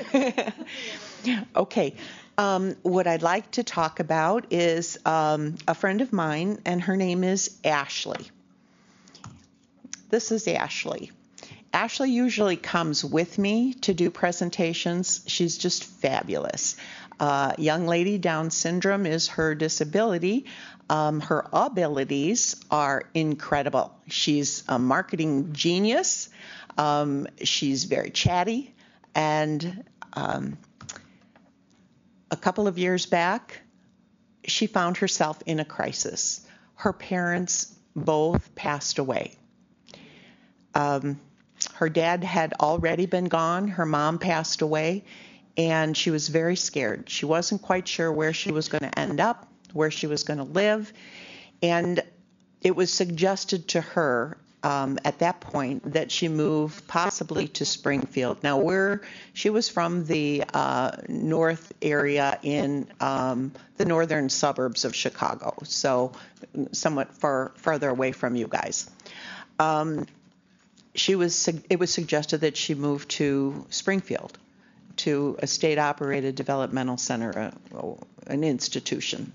Okay. Um, what I'd like to talk about is um, a friend of mine, and her name is Ashley. This is Ashley. Ashley usually comes with me to do presentations. She's just fabulous. Uh, young lady, Down syndrome is her disability. Um, her abilities are incredible. She's a marketing genius. Um, she's very chatty. And um, a couple of years back, she found herself in a crisis. Her parents both passed away. Um, her dad had already been gone. Her mom passed away, and she was very scared. She wasn't quite sure where she was going to end up, where she was going to live. And it was suggested to her um, at that point that she move possibly to Springfield. Now, where she was from the uh, north area in um, the northern suburbs of Chicago, so somewhat far farther away from you guys. Um, she was. It was suggested that she move to Springfield, to a state-operated developmental center, uh, an institution.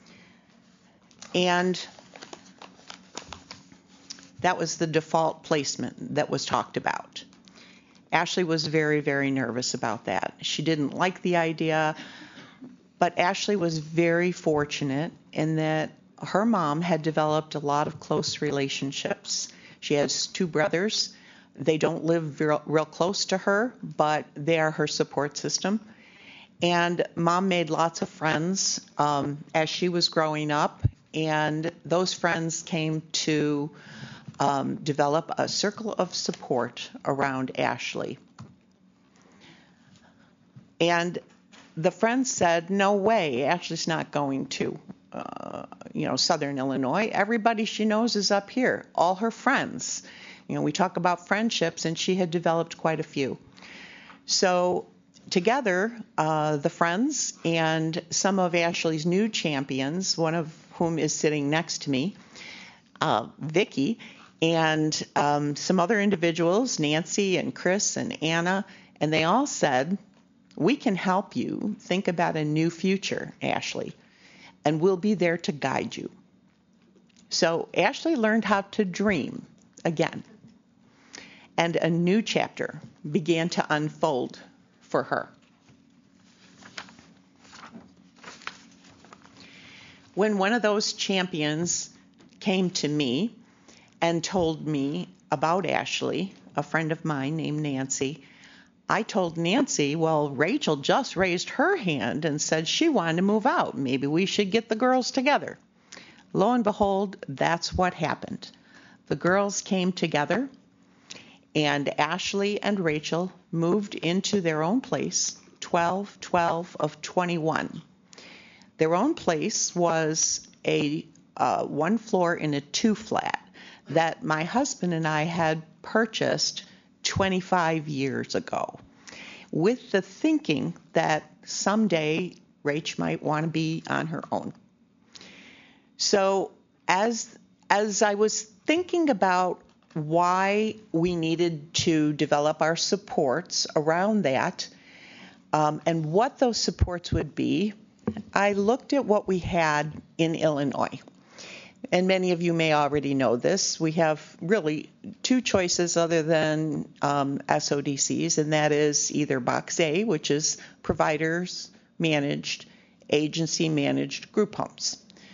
And that was the default placement that was talked about. Ashley was very, very nervous about that. She didn't like the idea, but Ashley was very fortunate in that her mom had developed a lot of close relationships. She has two brothers. They don't live real, real close to her, but they are her support system. And Mom made lots of friends um, as she was growing up, and those friends came to um, develop a circle of support around Ashley. And the friends said, no way, Ashley's not going to, uh, you know, Southern Illinois. Everybody she knows is up here, all her friends. You know, we talk about friendships, and she had developed quite a few. So together, uh, the friends and some of Ashley's new champions, one of whom is sitting next to me, uh, Vicki, and um, some other individuals, Nancy and Chris and Anna, and they all said, we can help you think about a new future, Ashley, and we'll be there to guide you. So Ashley learned how to dream again, and a new chapter began to unfold for her. When one of those champions came to me and told me about Ashley, a friend of mine named Nancy, I told Nancy, well, Rachel just raised her hand and said she wanted to move out. Maybe we should get the girls together. Lo and behold, that's what happened. The girls came together, and Ashley and Rachel moved into their own place, twelve twelve of twenty-one. Their own place was a uh, one floor in a two flat that my husband and I had purchased twenty-five years ago, with the thinking that someday Rach might want to be on her own. So as as I was thinking about why we needed to develop our supports around that, um, and what those supports would be, I looked at what we had in Illinois. And many of you may already know this. We have really two choices other than um, S O D Cs, and that is either Box A, which is providers managed, agency managed group homes,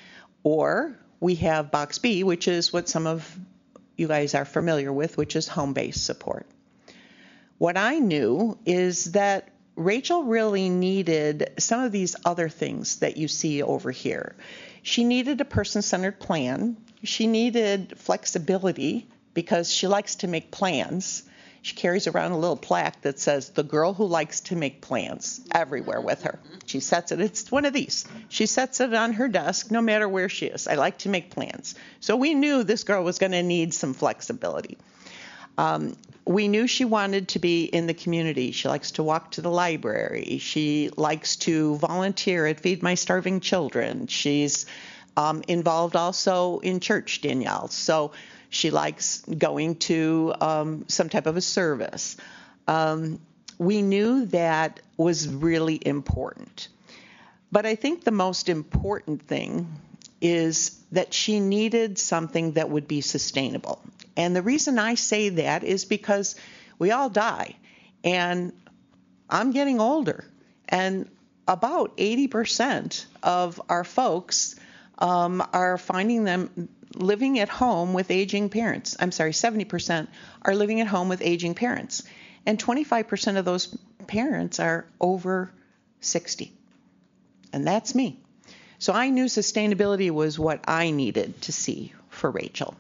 or we have Box B, which is what some of you guys are familiar with, which is home-based support. What I knew is that Rachel really needed some of these other things that you see over here. She needed a person-centered plan. She needed flexibility because she likes to make plans. She carries around a little plaque that says, "The girl who likes to make plans," everywhere with her. She sets it, it's one of these. She sets it on her desk no matter where she is. I like to make plans. So we knew this girl was going to need some flexibility. Um, we knew she wanted to be in the community. She likes to walk to the library. She likes to volunteer at Feed My Starving Children. She's um, involved also in church, Danielle. So she likes going to um, some type of a service. Um, we knew that was really important. But I think the most important thing is that she needed something that would be sustainable. And the reason I say that is because we all die, and I'm getting older, and about eighty percent of our folks um, are finding them living at home with aging parents. I'm sorry, seventy percent are living at home with aging parents, and twenty-five percent of those parents are over sixty, and that's me. So I knew sustainability was what I needed to see for Rachel.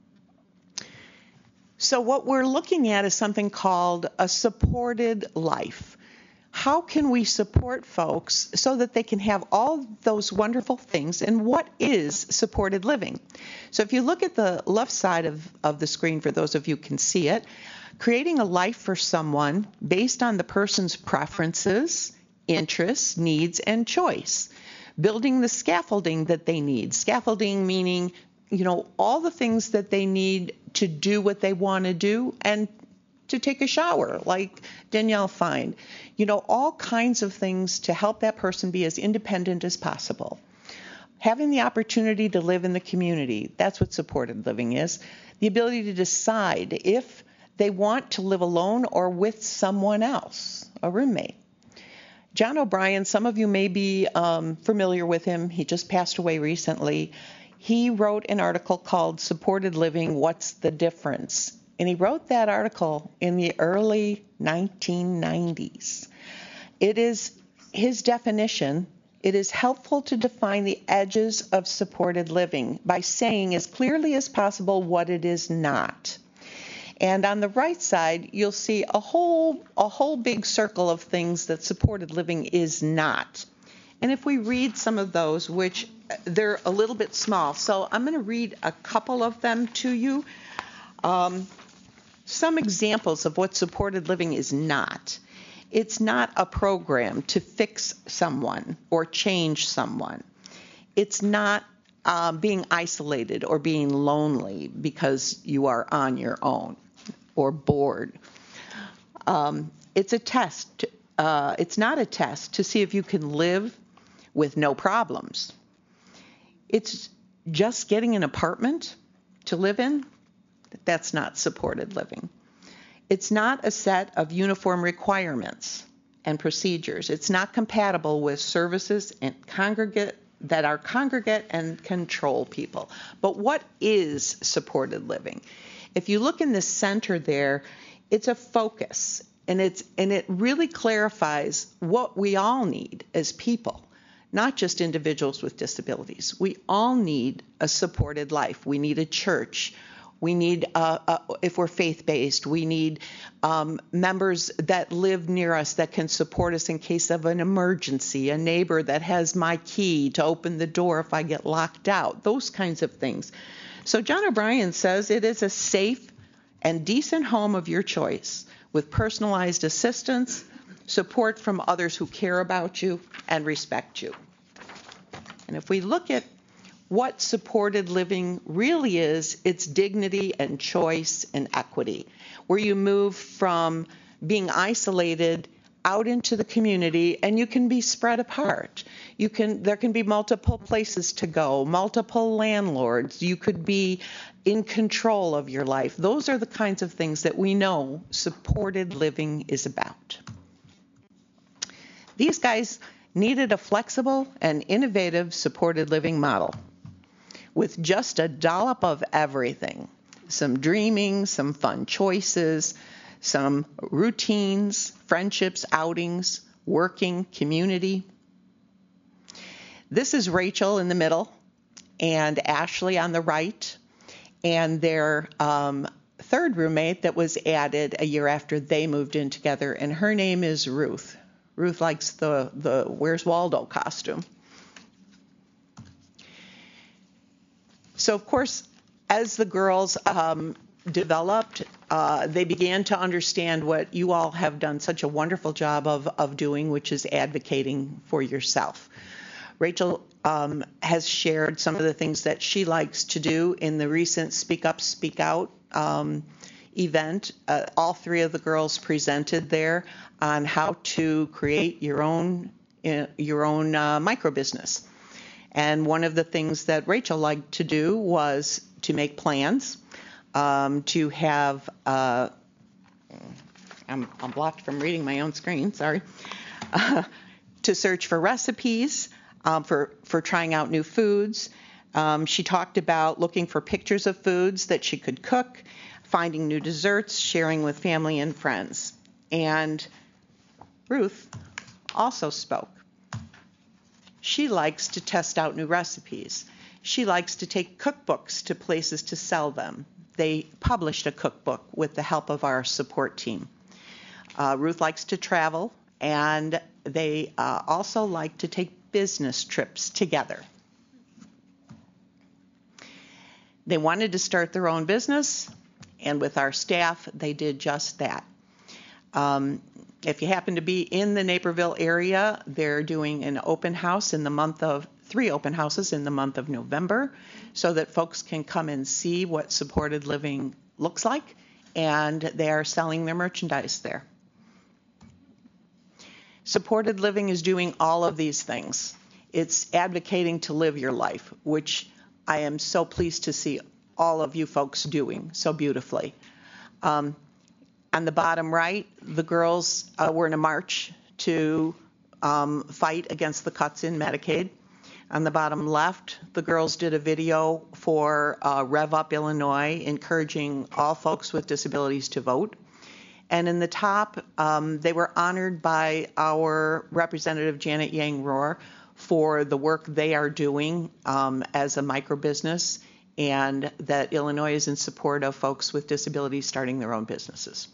So what we're looking at is something called a supported life. How can we support folks so that they can have all those wonderful things? And what is supported living? So if you look at the left side of, of the screen, for those of you who can see it, creating a life for someone based on the person's preferences, interests, needs, and choice. Building the scaffolding that they need. Scaffolding meaning, you know, all the things that they need to do what they want to do and to take a shower, like Danielle Fine. You know, all kinds of things to help that person be as independent as possible. Having the opportunity to live in the community, that's what supported living is. The ability to decide if they want to live alone or with someone else, a roommate. John O'Brien, some of you may be um, familiar with him. He just passed away recently. He wrote an article called Supported Living, What's the Difference? And he wrote that article in the early nineteen nineties. It is his definition. It is helpful to define the edges of supported living by saying as clearly as possible what it is not. And on the right side, you'll see a whole a whole big circle of things that supported living is not. And if we read some of those, which they're a little bit small, so I'm going to read a couple of them to you. Um, some examples of what supported living is not. It's not a program to fix someone or change someone. It's not uh, being isolated or being lonely because you are on your own or bored. Um, it's a test. Uh, it's not a test to see if you can live with no problems. It's just getting an apartment to live in. That's not supported living. It's not a set of uniform requirements and procedures. It's not compatible with services and congregate that are congregate and control people. But what is supported living? If you look in the center there, it's a focus, and it's and it really clarifies what we all need as people, not just individuals with disabilities. We all need a supported life. We need a church. We need, uh, uh, if we're faith-based, we need um, members that live near us that can support us in case of an emergency, a neighbor that has my key to open the door if I get locked out, those kinds of things. So John O'Brien says it is a safe and decent home of your choice with personalized assistance, support from others who care about you and respect you. And if we look at what supported living really is, it's dignity and choice and equity, where you move from being isolated out into the community and you can be spread apart. You can, there can be multiple places to go, multiple landlords. You could be in control of your life. Those are the kinds of things that we know supported living is about. These guys needed a flexible and innovative supported living model with just a dollop of everything. Some dreaming, some fun choices, some routines, friendships, outings, working, community. This is Rachel in the middle and Ashley on the right, and their um, third roommate that was added a year after they moved in together, and her name is Ruth. Ruth likes the, the Where's Waldo costume. So, of course, as the girls um, developed, uh, they began to understand what you all have done such a wonderful job of, of doing, which is advocating for yourself. Rachel um, has shared some of the things that she likes to do in the recent Speak Up, Speak Out um, event. Uh, all three of the girls presented there on how to create your own uh, your own uh, micro business. And one of the things that Rachel liked to do was to make plans, um, to have, uh, I'm, I'm blocked from reading my own screen, sorry, uh, to search for recipes, um, for, for trying out new foods. Um, she talked about looking for pictures of foods that she could cook, finding new desserts, sharing with family and friends. And Ruth also spoke. She likes to test out new recipes. She likes to take cookbooks to places to sell them. They published a cookbook with the help of our support team. Uh, Ruth likes to travel, and they uh, also like to take business trips together. They wanted to start their own business, and with our staff, they did just that. Um, If you happen to be in the Naperville area, they're doing an open house in the month of, three open houses in the month of November, so that folks can come and see what supported living looks like, and they are selling their merchandise there. Supported living is doing all of these things. It's advocating to live your life, which I am so pleased to see all of you folks doing so beautifully. Um, On the bottom right, the girls uh, were in a march to um, fight against the cuts in Medicaid. On the bottom left, the girls did a video for uh, Rev Up Illinois, encouraging all folks with disabilities to vote. And in the top, um, they were honored by our Representative Janet Yang Rohr for the work they are doing um, as a micro business, and that Illinois is in support of folks with disabilities starting their own businesses.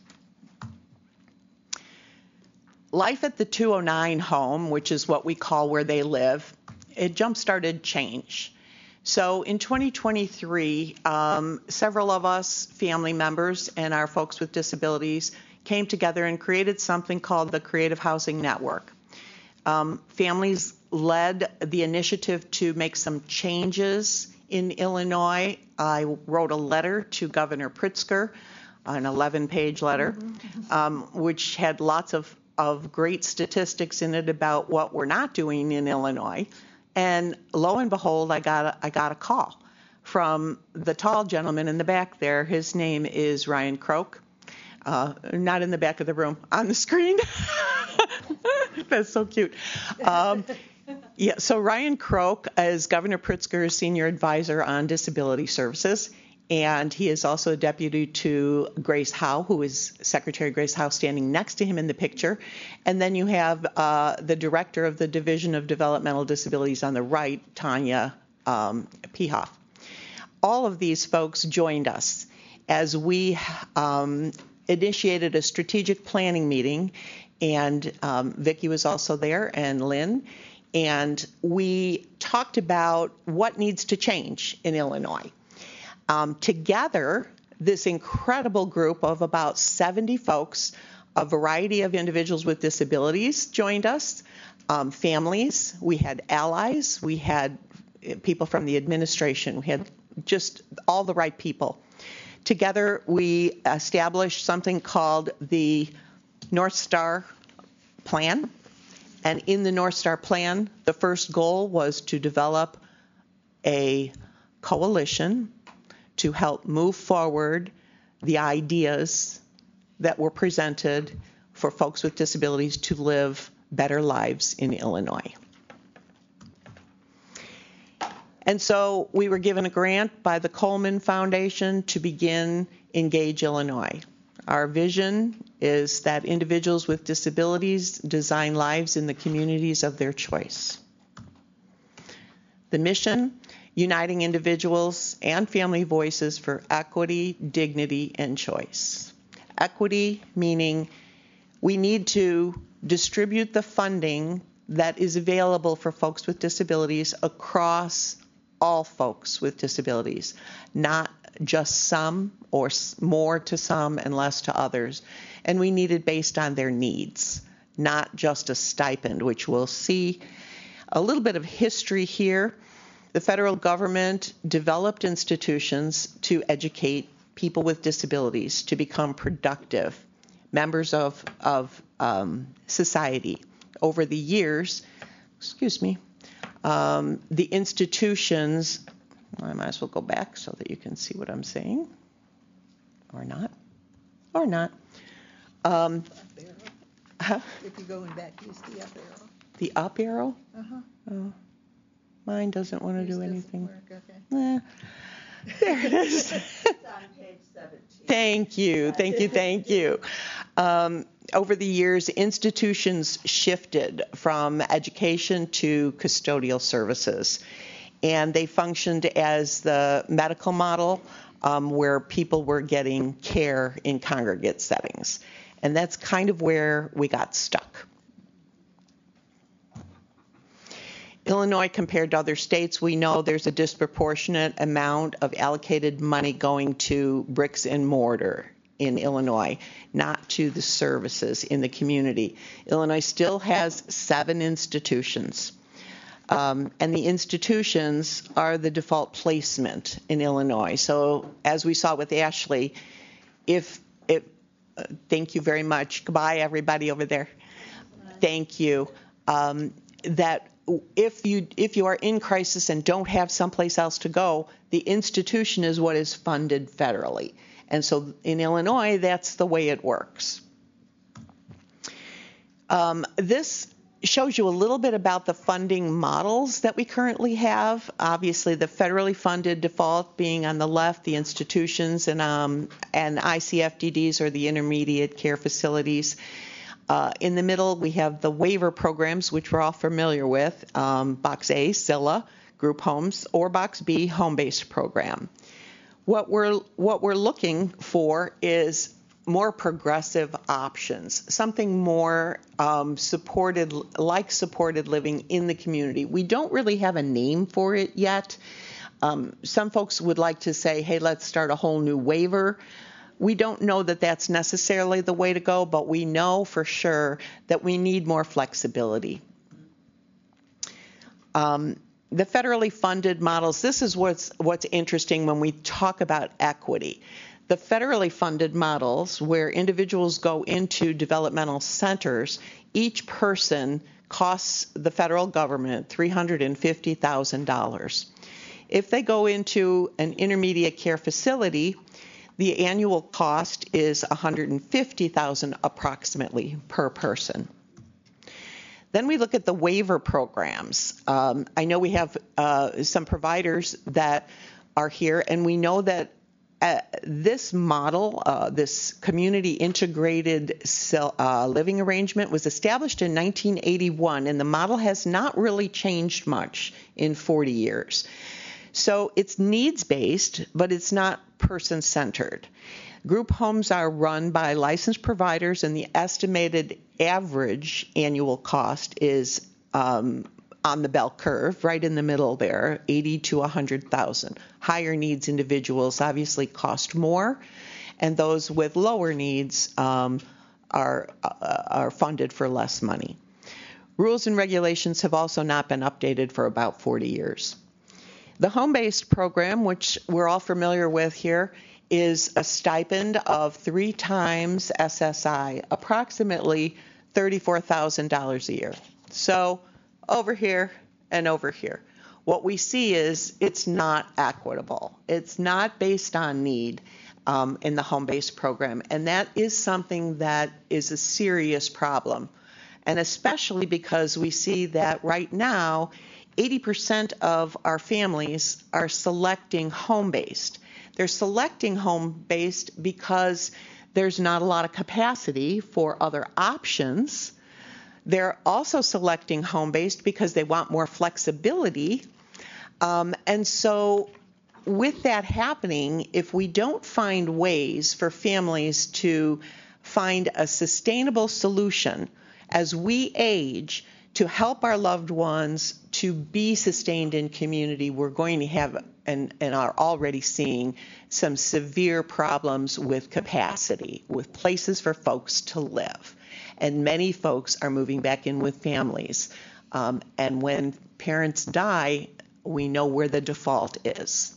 Life at the two oh nine home, which is what we call where they live, it jump-started change. So in twenty twenty-three, um, several of us, family members, and our folks with disabilities came together and created something called the Creative Housing Network. Um, families led the initiative to make some changes in Illinois. I wrote a letter to Governor Pritzker, an eleven-page letter, um, which had lots of of great statistics in it about what we're not doing in Illinois. And lo and behold, I got a, I got a call from the tall gentleman in the back there. His name is Ryan Croak. Uh, not in the back of the room, on the screen. That's so cute. Um, yeah, so Ryan Croak is Governor Pritzker's senior advisor on disability services. And he is also a deputy to Grace Howe, who is Secretary Grace Howe standing next to him in the picture. And then you have uh, the director of the Division of Developmental Disabilities on the right, Tanya um, Pehoff. All of these folks joined us as we um, initiated a strategic planning meeting. And um, Vicki was also there, and Lynn. And we talked about what needs to change in Illinois. Um, together, this incredible group of about seventy folks a variety of individuals with disabilities joined us, um, families, we had allies, we had people from the administration, we had just all the right people. Together, we established something called the North Star Plan. And in the North Star Plan, the first goal was to develop a coalition to help move forward the ideas that were presented for folks with disabilities to live better lives in Illinois. And so we were given a grant by the Coleman Foundation to begin Engage Illinois. Our vision is that individuals with disabilities design lives in the communities of their choice. The mission, uniting individuals and family voices for equity, dignity, and choice. Equity meaning we need to distribute the funding that is available for folks with disabilities across all folks with disabilities, not just some or more to some and less to others. And we need it based on their needs, not just a stipend, which we'll see a little bit of history here. The federal government developed institutions to educate people with disabilities to become productive members of, of um, society. Over the years, excuse me, um, the institutions, I might as well go back so that you can see what I'm saying, or not, or not. Um, huh? If you're going back, use the up arrow. The up arrow? Uh-huh. Oh, mine doesn't want to do anything. Work, okay. Eh. There it is. It's on page seventeen. Thank you, thank you, thank you. Um, over the years, institutions shifted from education to custodial services, and they functioned as the medical model um, where people were getting care in congregate settings. And that's kind of where we got stuck. Illinois, compared to other states, we know there's a disproportionate amount of allocated money going to bricks and mortar in Illinois, not to the services in the community. Illinois still has seven institutions, um, and the institutions are the default placement in Illinois. So as we saw with Ashley, if, if uh, thank you very much. Goodbye, everybody over there. Thank you. Um, that if you if you are in crisis and don't have someplace else to go, the institution is what is funded federally. And so in Illinois, that's the way it works. Um, this shows you a little bit about the funding models that we currently have. Obviously, the federally funded default being on the left, the institutions, and um, and I C F D Ds, or the intermediate care facilities. Uh, in the middle, we have the waiver programs, which we're all familiar with. Um, Box A, S I L A, group homes, or Box B, home-based program. What we're what we're looking for is more progressive options, something more um, supported, like supported living in the community. We don't really have a name for it yet. Um, some folks would like to say, hey, let's start a whole new waiver. We don't know that that's necessarily the way to go, but we know for sure that we need more flexibility. Um, the federally funded models, this is what's what's interesting when we talk about equity. The federally funded models, where individuals go into developmental centers, each person costs the federal government three hundred fifty thousand dollars. If they go into an intermediate care facility, the annual cost is one hundred fifty thousand dollars approximately per person. Then we look at the waiver programs. Um, I know we have uh, some providers that are here, and we know that uh, this model, uh, this community integrated uh, living arrangement, was established in nineteen eighty-one, and the model has not really changed much in forty years. So it's needs-based, but it's not person-centered. Group homes are run by licensed providers, and the estimated average annual cost is um, on the bell curve, right in the middle there, eighty to one hundred thousand. Higher needs individuals obviously cost more, and those with lower needs um, are uh, are funded for less money. Rules and regulations have also not been updated for about forty years. The home-based program, which we're all familiar with here, is a stipend of three times S S I, approximately thirty-four thousand dollars a year. So over here and over here. What we see is it's not equitable. It's not based on need um, in the home-based program, and that is something that is a serious problem. And especially because we see that right now, eighty percent of our families are selecting home-based. They're selecting home-based because there's not a lot of capacity for other options. They're also selecting home-based because they want more flexibility. Um, and so with that happening, if we don't find ways for families to find a sustainable solution as we age to help our loved ones to be sustained in community, we're going to have and, and are already seeing some severe problems with capacity, with places for folks to live. And many folks are moving back in with families. Um, and when parents die, we know where the default is.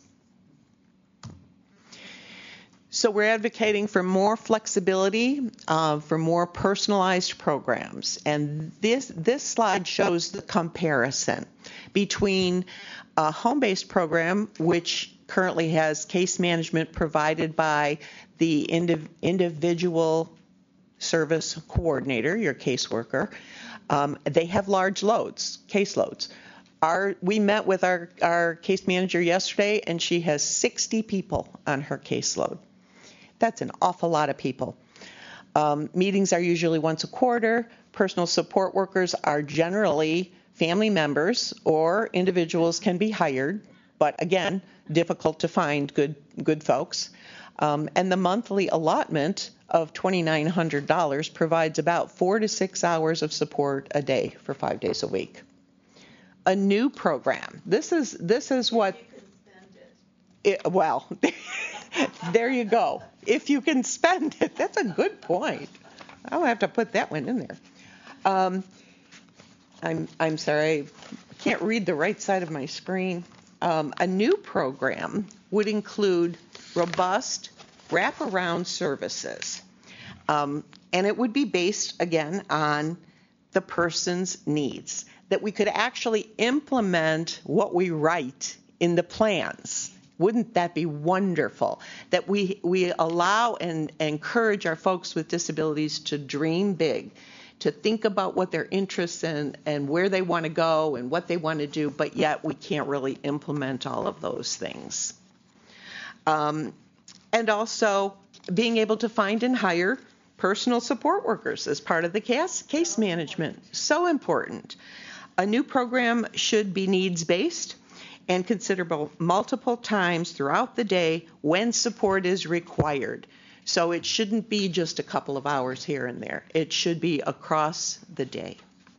So we're advocating for more flexibility, uh, for more personalized programs. And this, this slide shows the comparison between a home-based program, which currently has case management provided by the indiv- individual service coordinator, your caseworker. Um, they have large loads, caseloads. Our, we met with our, our case manager yesterday, and she has sixty people on her caseload. That's an awful lot of people. Um, meetings are usually once a quarter. Personal support workers are generally family members or individuals can be hired, but again, difficult to find good good folks. Um, and the monthly allotment of two thousand nine hundred dollars provides about four to six hours of support a day for five days a week. A new program. This is this is what. It, well, there you go. If you can spend it, that's a good point. I'll have to put that one in there. Um, I'm I'm sorry, I can't read the right side of my screen. Um, a new program would include robust wraparound services, um, and it would be based again on the person's needs. That we could actually implement what we write in the plans. Wouldn't that be wonderful? That we, we allow and encourage our folks with disabilities to dream big, to think about what their interests in and where they want to go and what they want to do, but yet we can't really implement all of those things. Um, and also being able to find and hire personal support workers as part of the case, case management. So important. A new program should be needs-based and considerable multiple times throughout the day when support is required. So it shouldn't be just a couple of hours here and there. It should be across the day.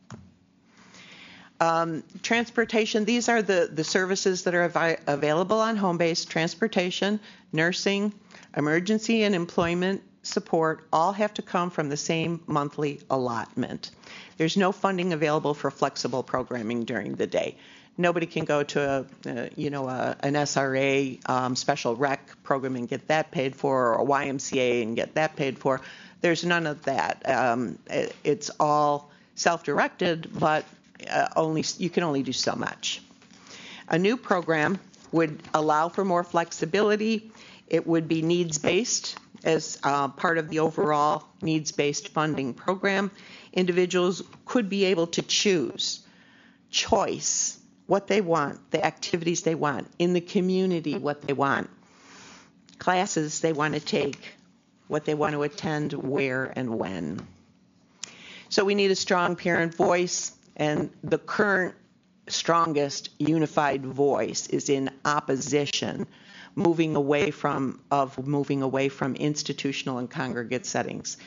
Um, transportation, these are the, the services that are av- available on home-based. Transportation, nursing, emergency and employment support all have to come from the same monthly allotment. There's no funding available for flexible programming during the day. Nobody can go to a, uh, you know, a, an S R A um, special rec program and get that paid for, or a Y M C A and get that paid for. There's none of that. Um, it, it's all self-directed, but uh, only you can only do so much. A new program would allow for more flexibility. It would be needs-based as uh, part of the overall needs-based funding program. Individuals could be able to choose choice, what they want, the activities they want, in the community what they want, classes they want to take, what they want to attend, where and when. So we need a strong parent voice, and the current strongest unified voice is in opposition, moving away from of moving away from institutional and congregate settings.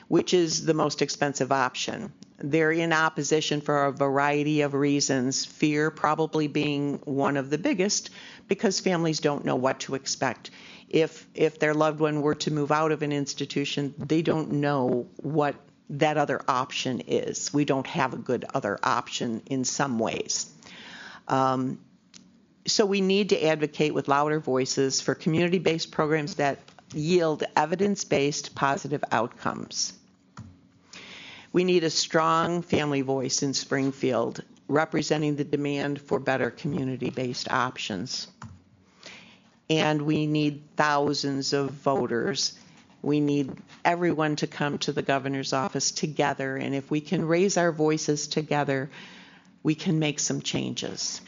which is the most expensive option. They're in opposition for a variety of reasons, fear probably being one of the biggest, because families don't know what to expect. If if their loved one were to move out of an institution, they don't know what that other option is. We don't have a good other option in some ways. Um, so we need to advocate with louder voices for community-based programs that yield evidence-based positive outcomes. We need a strong family voice in Springfield representing the demand for better community-based options. And we need thousands of voters. We need everyone to come to the governor's office together, and if we can raise our voices together, we can make some changes.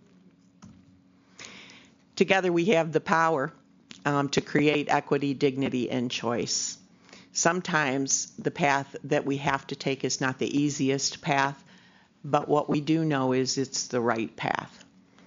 Together we have the power um, to create equity, dignity, and choice. Sometimes the path that we have to take is not the easiest path, but what we do know is it's the right path.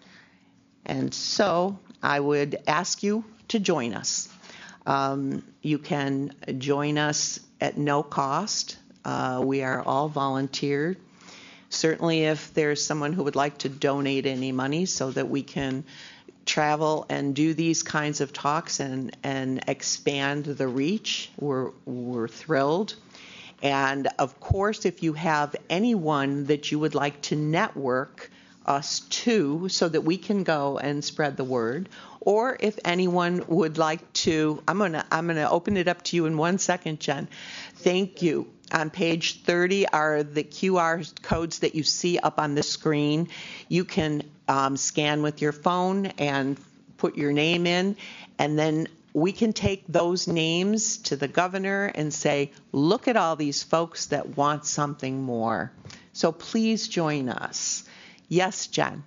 And so I would ask you to join us. Um, you can join us at no cost. Uh, we are all volunteered. Certainly if there's someone who would like to donate any money so that we can travel and do these kinds of talks and, and expand the reach, we're, we're thrilled. And of course, if you have anyone that you would like to network us to so that we can go and spread the word, or if anyone would like to, I'm gonna I'm gonna open it up to you in one second, Jen. Thank you. On page thirty are the Q R codes that you see up on the screen. You can um, scan with your phone and put your name in, and then we can take those names to the governor and say, look at all these folks that want something more. So please join us. Yes, Jen.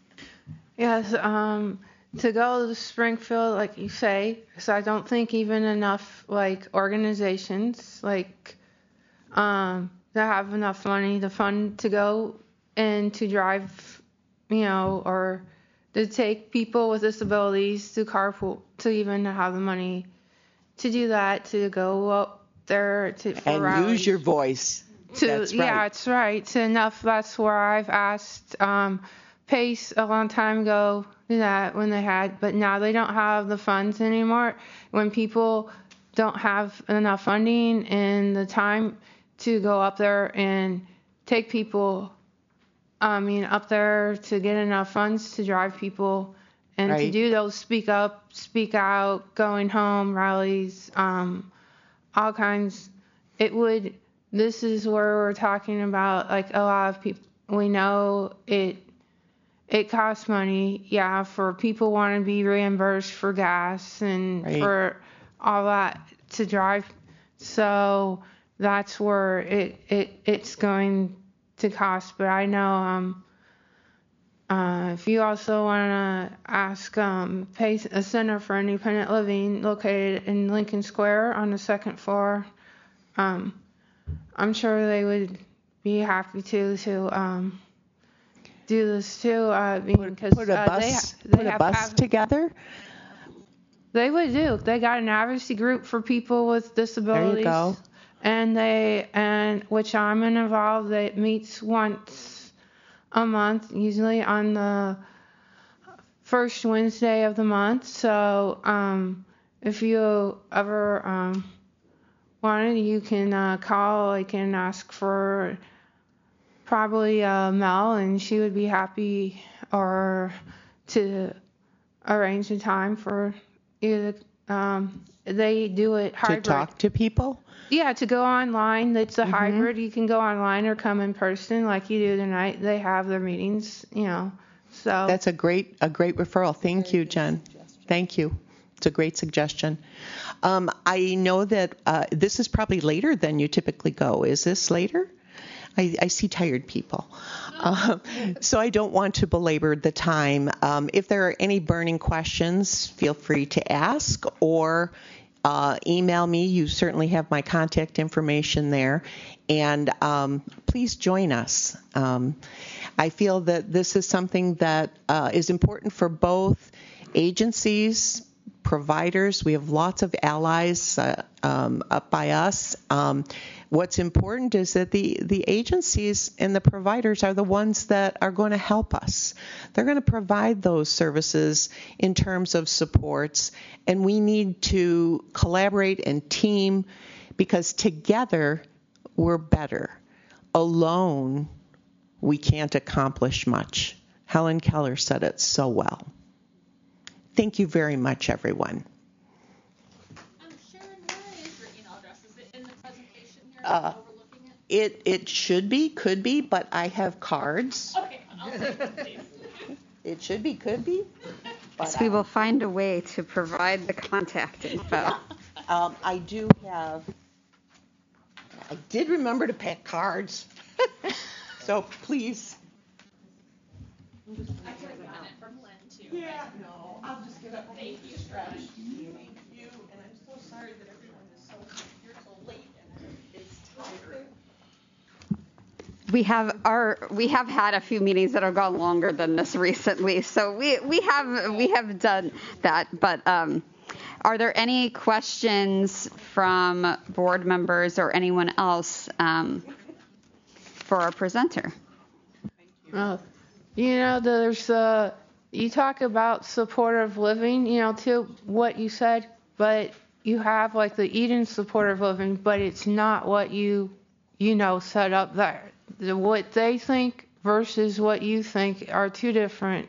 Yes, um, to go to Springfield, like you say, because I don't think even enough like organizations like um, that have enough money to fund to go and to drive, you know, or to take people with disabilities to carpool, to even have the money to do that, to go up there to for and rallies. Use your voice. To, That's yeah, right. it's right. To enough. That's where I've asked um, Pace a long time ago that when they had, but now they don't have the funds anymore. When people don't have enough funding and the time to go up there and take people, I mean, up there to get enough funds to drive people and Right. to do those speak up, speak out, going home rallies, um, all kinds. It would. This is where we're talking about, like, a lot of people, we know it it costs money, yeah, for people want to be reimbursed for gas and Right. for all that to drive. So that's where it, it it's going to cost. But I know um uh, if you also want to ask um, Pace, a Center for Independent Living located in Lincoln Square on the second floor, um, I'm sure they would be happy to to um, do this too. Uh, because Put a uh, bus, they, they put a have bus av- together. They would do. They got an advocacy group for people with disabilities. go. And they and which I'm involved. It meets once a month, usually on the first Wednesday of the month. So um, if you ever um, wanted, you can uh, call. I can ask for probably uh, Mel, and she would be happy or to arrange a time for you. To, um, they do it hybrid. To talk to people? Yeah, to go online. It's a Mhm. hybrid. You can go online or come in person like you do tonight. They have their meetings, you know. So That's a great a great referral. Thank you, Jen. Thank you. It's a great suggestion. Um, I know that uh, this is probably later than you typically go. Is this later? I, I see tired people. Um, so I don't want to belabor the time. Um, if there are any burning questions, feel free to ask or uh, email me. You certainly have my contact information there. And um, please join us. Um, I feel that this is something that uh, is important for both agencies, providers. We have lots of allies uh, um, up by us. Um, what's important is that the, the agencies and the providers are the ones that are going to help us. They're going to provide those services in terms of supports, and we need to collaborate and team because together we're better. Alone, we can't accomplish much. Helen Keller said it so well. Thank you very much, everyone. Um, Sharon, where is your email address? Is it in the presentation here? Uh, overlooking it it? it should be, could be, but I have cards. Okay, I'll take it, please. It should be, could be. But, So we will um, find a way to provide the contact info. um, I do have. I did remember to pack cards, so please. I could have gotten it from Lynn, too. Yeah, no, I'll just get up. Thank you, Stretch. Thank you, and I'm so sorry that everyone is so, you're so late and it's tiring. We have our we have had a few meetings that have gone longer than this recently, so we we have we have done that. But um, are there any questions from board members or anyone else um, for our presenter? Oh, you know, there's uh, you talk about supportive living, you know, to what you said, but you have like the Eden supportive living, but it's not what you, you know, set up there. The, what they think versus what you think are two different.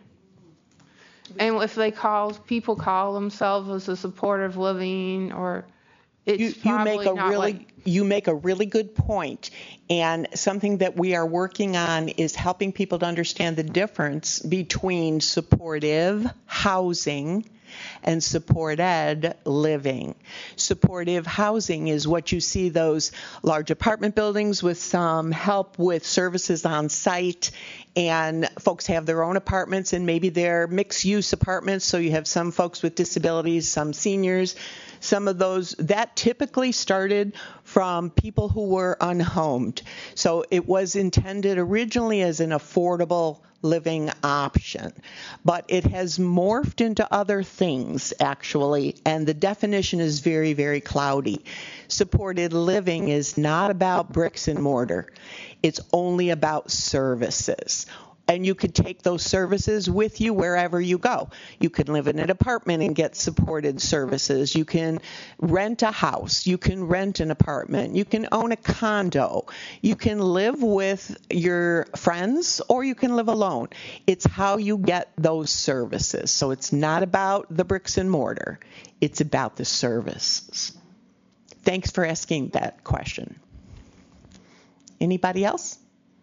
And if they call, people call themselves as a supportive living, or it's You, you probably make a not really what, you make a really good point, and something that we are working on is helping people to understand the difference between supportive housing and supported living. Supportive housing is what you see, those large apartment buildings with some help with services on site, and folks have their own apartments, and maybe they're mixed use apartments, so you have some folks with disabilities, some seniors. Some of those, that typically started from people who were unhomed. So it was intended originally as an affordable living option, but it has morphed into other things, actually, and the definition is very, very cloudy. Supported living is not about bricks and mortar. It's only about services. And you could take those services with you wherever you go. You can live in an apartment and get supported services. You can rent a house. You can rent an apartment. You can own a condo. You can live with your friends, or you can live alone. It's how you get those services. So it's not about the bricks and mortar. It's about the services. Thanks for asking that question. Anybody else?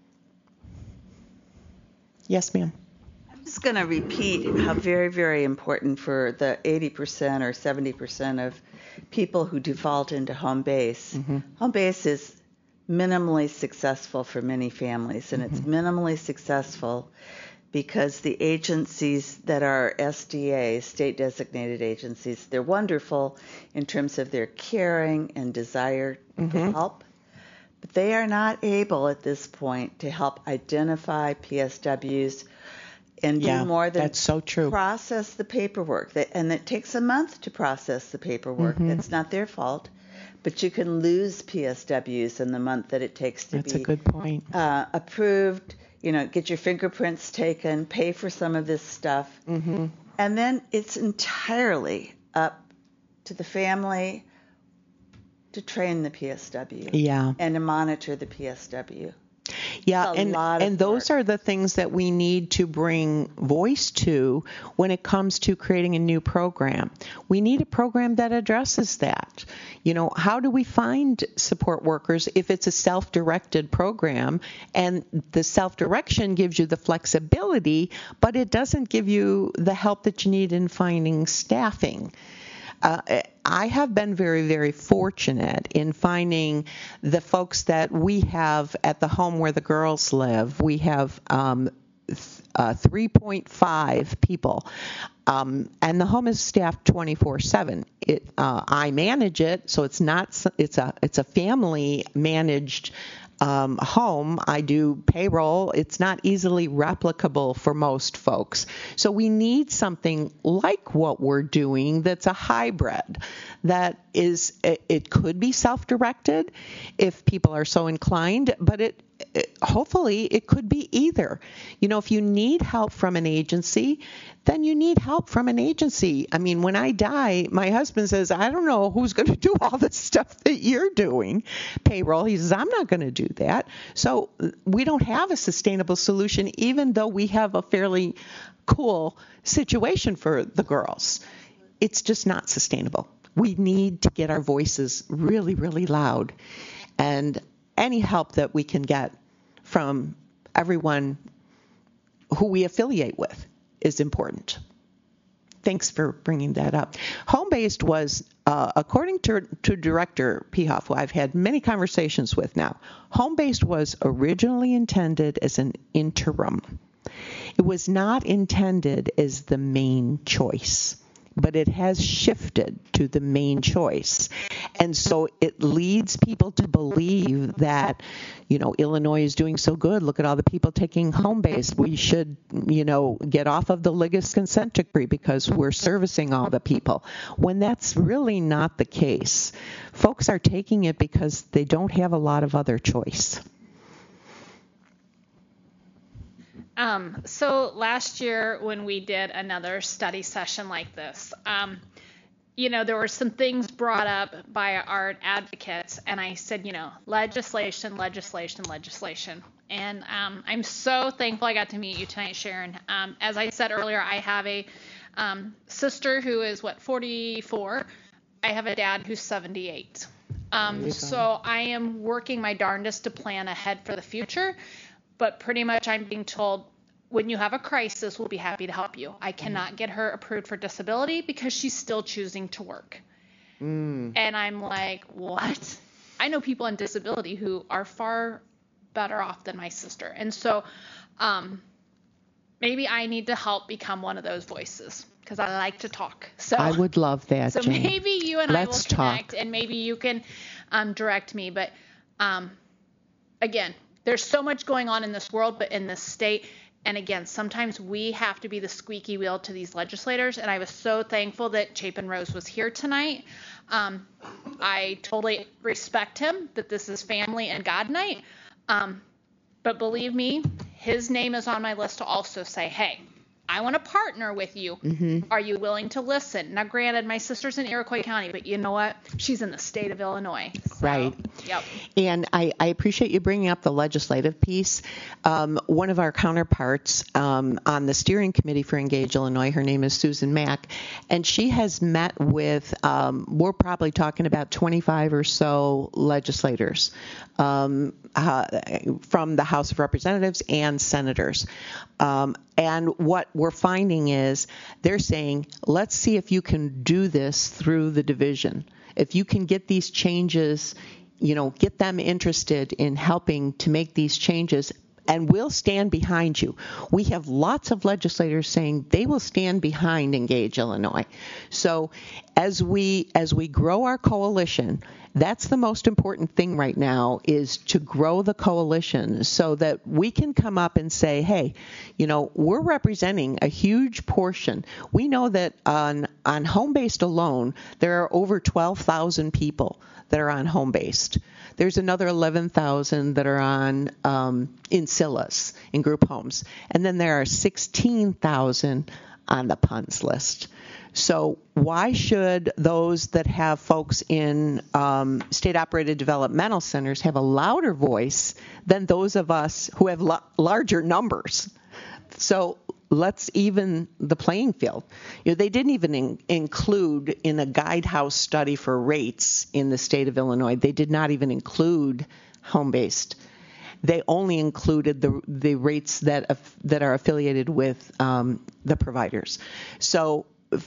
Yes, ma'am. I'm just going to repeat how very, very important for the eighty percent or seventy percent of people who default into home base. Mm-hmm. Home base is minimally successful for many families, and mm-hmm. it's minimally successful because the agencies that are S D A, state designated agencies, they're wonderful in terms of their caring and desire mm-hmm. to help. But they are not able at this point to help identify P S Ws and yeah, do more than that's so true. process the paperwork. And it takes a month to process the paperwork. Mm-hmm. That's not their fault. But you can lose P S Ws in the month that it takes to that's be a good point. Uh, approved, you know, get your fingerprints taken, pay for some of this stuff. Mm-hmm. And then it's entirely up to the family to train the P S W yeah. and to monitor the P S W. Yeah, and and those are the things that we need to bring voice to when it comes to creating a new program. We need a program that addresses that. You know, how do we find support workers if it's a self-directed program? And the self-direction gives you the flexibility, but it doesn't give you the help that you need in finding staffing. Uh, I have been very, very fortunate in finding the folks that we have at the home where the girls live. We have um, th- uh, three point five people, um, and the home is staffed twenty-four seven. It, uh, I manage it, so it's not. It's a it's a family managed um, home. I do payroll. It's not easily replicable for most folks. So we need something like what we're doing that's a hybrid, that is, it, it could be self-directed if people are so inclined, but it, it hopefully it could be either. You know, if you need help from an agency, then you need help from an agency. I mean, when I die, my husband says, I don't know who's going to do all the stuff that you're doing, payroll. He says, I'm not going to do that. So we don't have a sustainable solution, even though we have a fairly cool situation for the girls. It's just not sustainable. We need to get our voices really, really loud. And any help that we can get from everyone who we affiliate with is important. Thanks for bringing that up. Home-based was, uh, according to, to Director Pehoff, who I've had many conversations with now, home-based was originally intended as an interim. It was not intended as the main choice, but it has shifted to the main choice. And so it leads people to believe that, you know, Illinois is doing so good. Look at all the people taking home-based. We should, you know, get off of the Liggett consent decree because we're servicing all the people, when that's really not the case. Folks are taking it because they don't have a lot of other choice. Um, so last year when we did another study session like this, um, you know, there were some things brought up by our advocates, and I said, you know, legislation, legislation, legislation. And um, I'm so thankful I got to meet you tonight, Sharon. Um, as I said earlier, I have a um, sister who is, what, forty-four. I have a dad who's seventy-eight. Um, so I am working my darndest to plan ahead for the future. But pretty much I'm being told, when you have a crisis, we'll be happy to help you. I cannot get her approved for disability because she's still choosing to work. Mm. And I'm like, what? I know people on disability who are far better off than my sister. And so um, maybe I need to help become one of those voices because I like to talk. So I would love that, So Jane. maybe you and Let's I will connect, talk. and maybe you can um, direct me. But um, again, there's so much going on in this world, but in this state. And again, sometimes we have to be the squeaky wheel to these legislators. And I was so thankful that Chapin Rose was here tonight. Um, I totally respect him, that this is family and God night. Um, but believe me, his name is on my list to also say, hey, I want to partner with you. Mm-hmm. Are you willing to listen? Now, granted, my sister's in Iroquois County, but you know what? She's in the state of Illinois. So, right. Yep. And I, I appreciate you bringing up the legislative piece. Um, one of our counterparts um, on the steering committee for Engage Illinois, her name is Susan Mack, and she has met with, um, we're probably talking about twenty-five or so legislators um, uh, from the House of Representatives and senators. Um, and what we're finding is they're saying, let's see if you can do this through the division. If you can get these changes, you know, get them interested in helping to make these changes, and we'll stand behind you. We have lots of legislators saying they will stand behind Engage Illinois. So as we as we grow our coalition, that's the most important thing right now, is to grow the coalition so that we can come up and say, hey, you know, we're representing a huge portion. We know that on, on home-based alone, there are over twelve thousand people that are on home-based. There's another eleven thousand that are on um, in S I L As, in group homes. And then there are sixteen thousand on the P U N S list. So why should those that have folks in um, state-operated developmental centers have a louder voice than those of us who have lo- larger numbers? So let's even the playing field. You know, they didn't even in- include in a Guidehouse study for rates in the state of Illinois, they did not even include home-based. They only included the the rates that uh, that are affiliated with um, the providers. So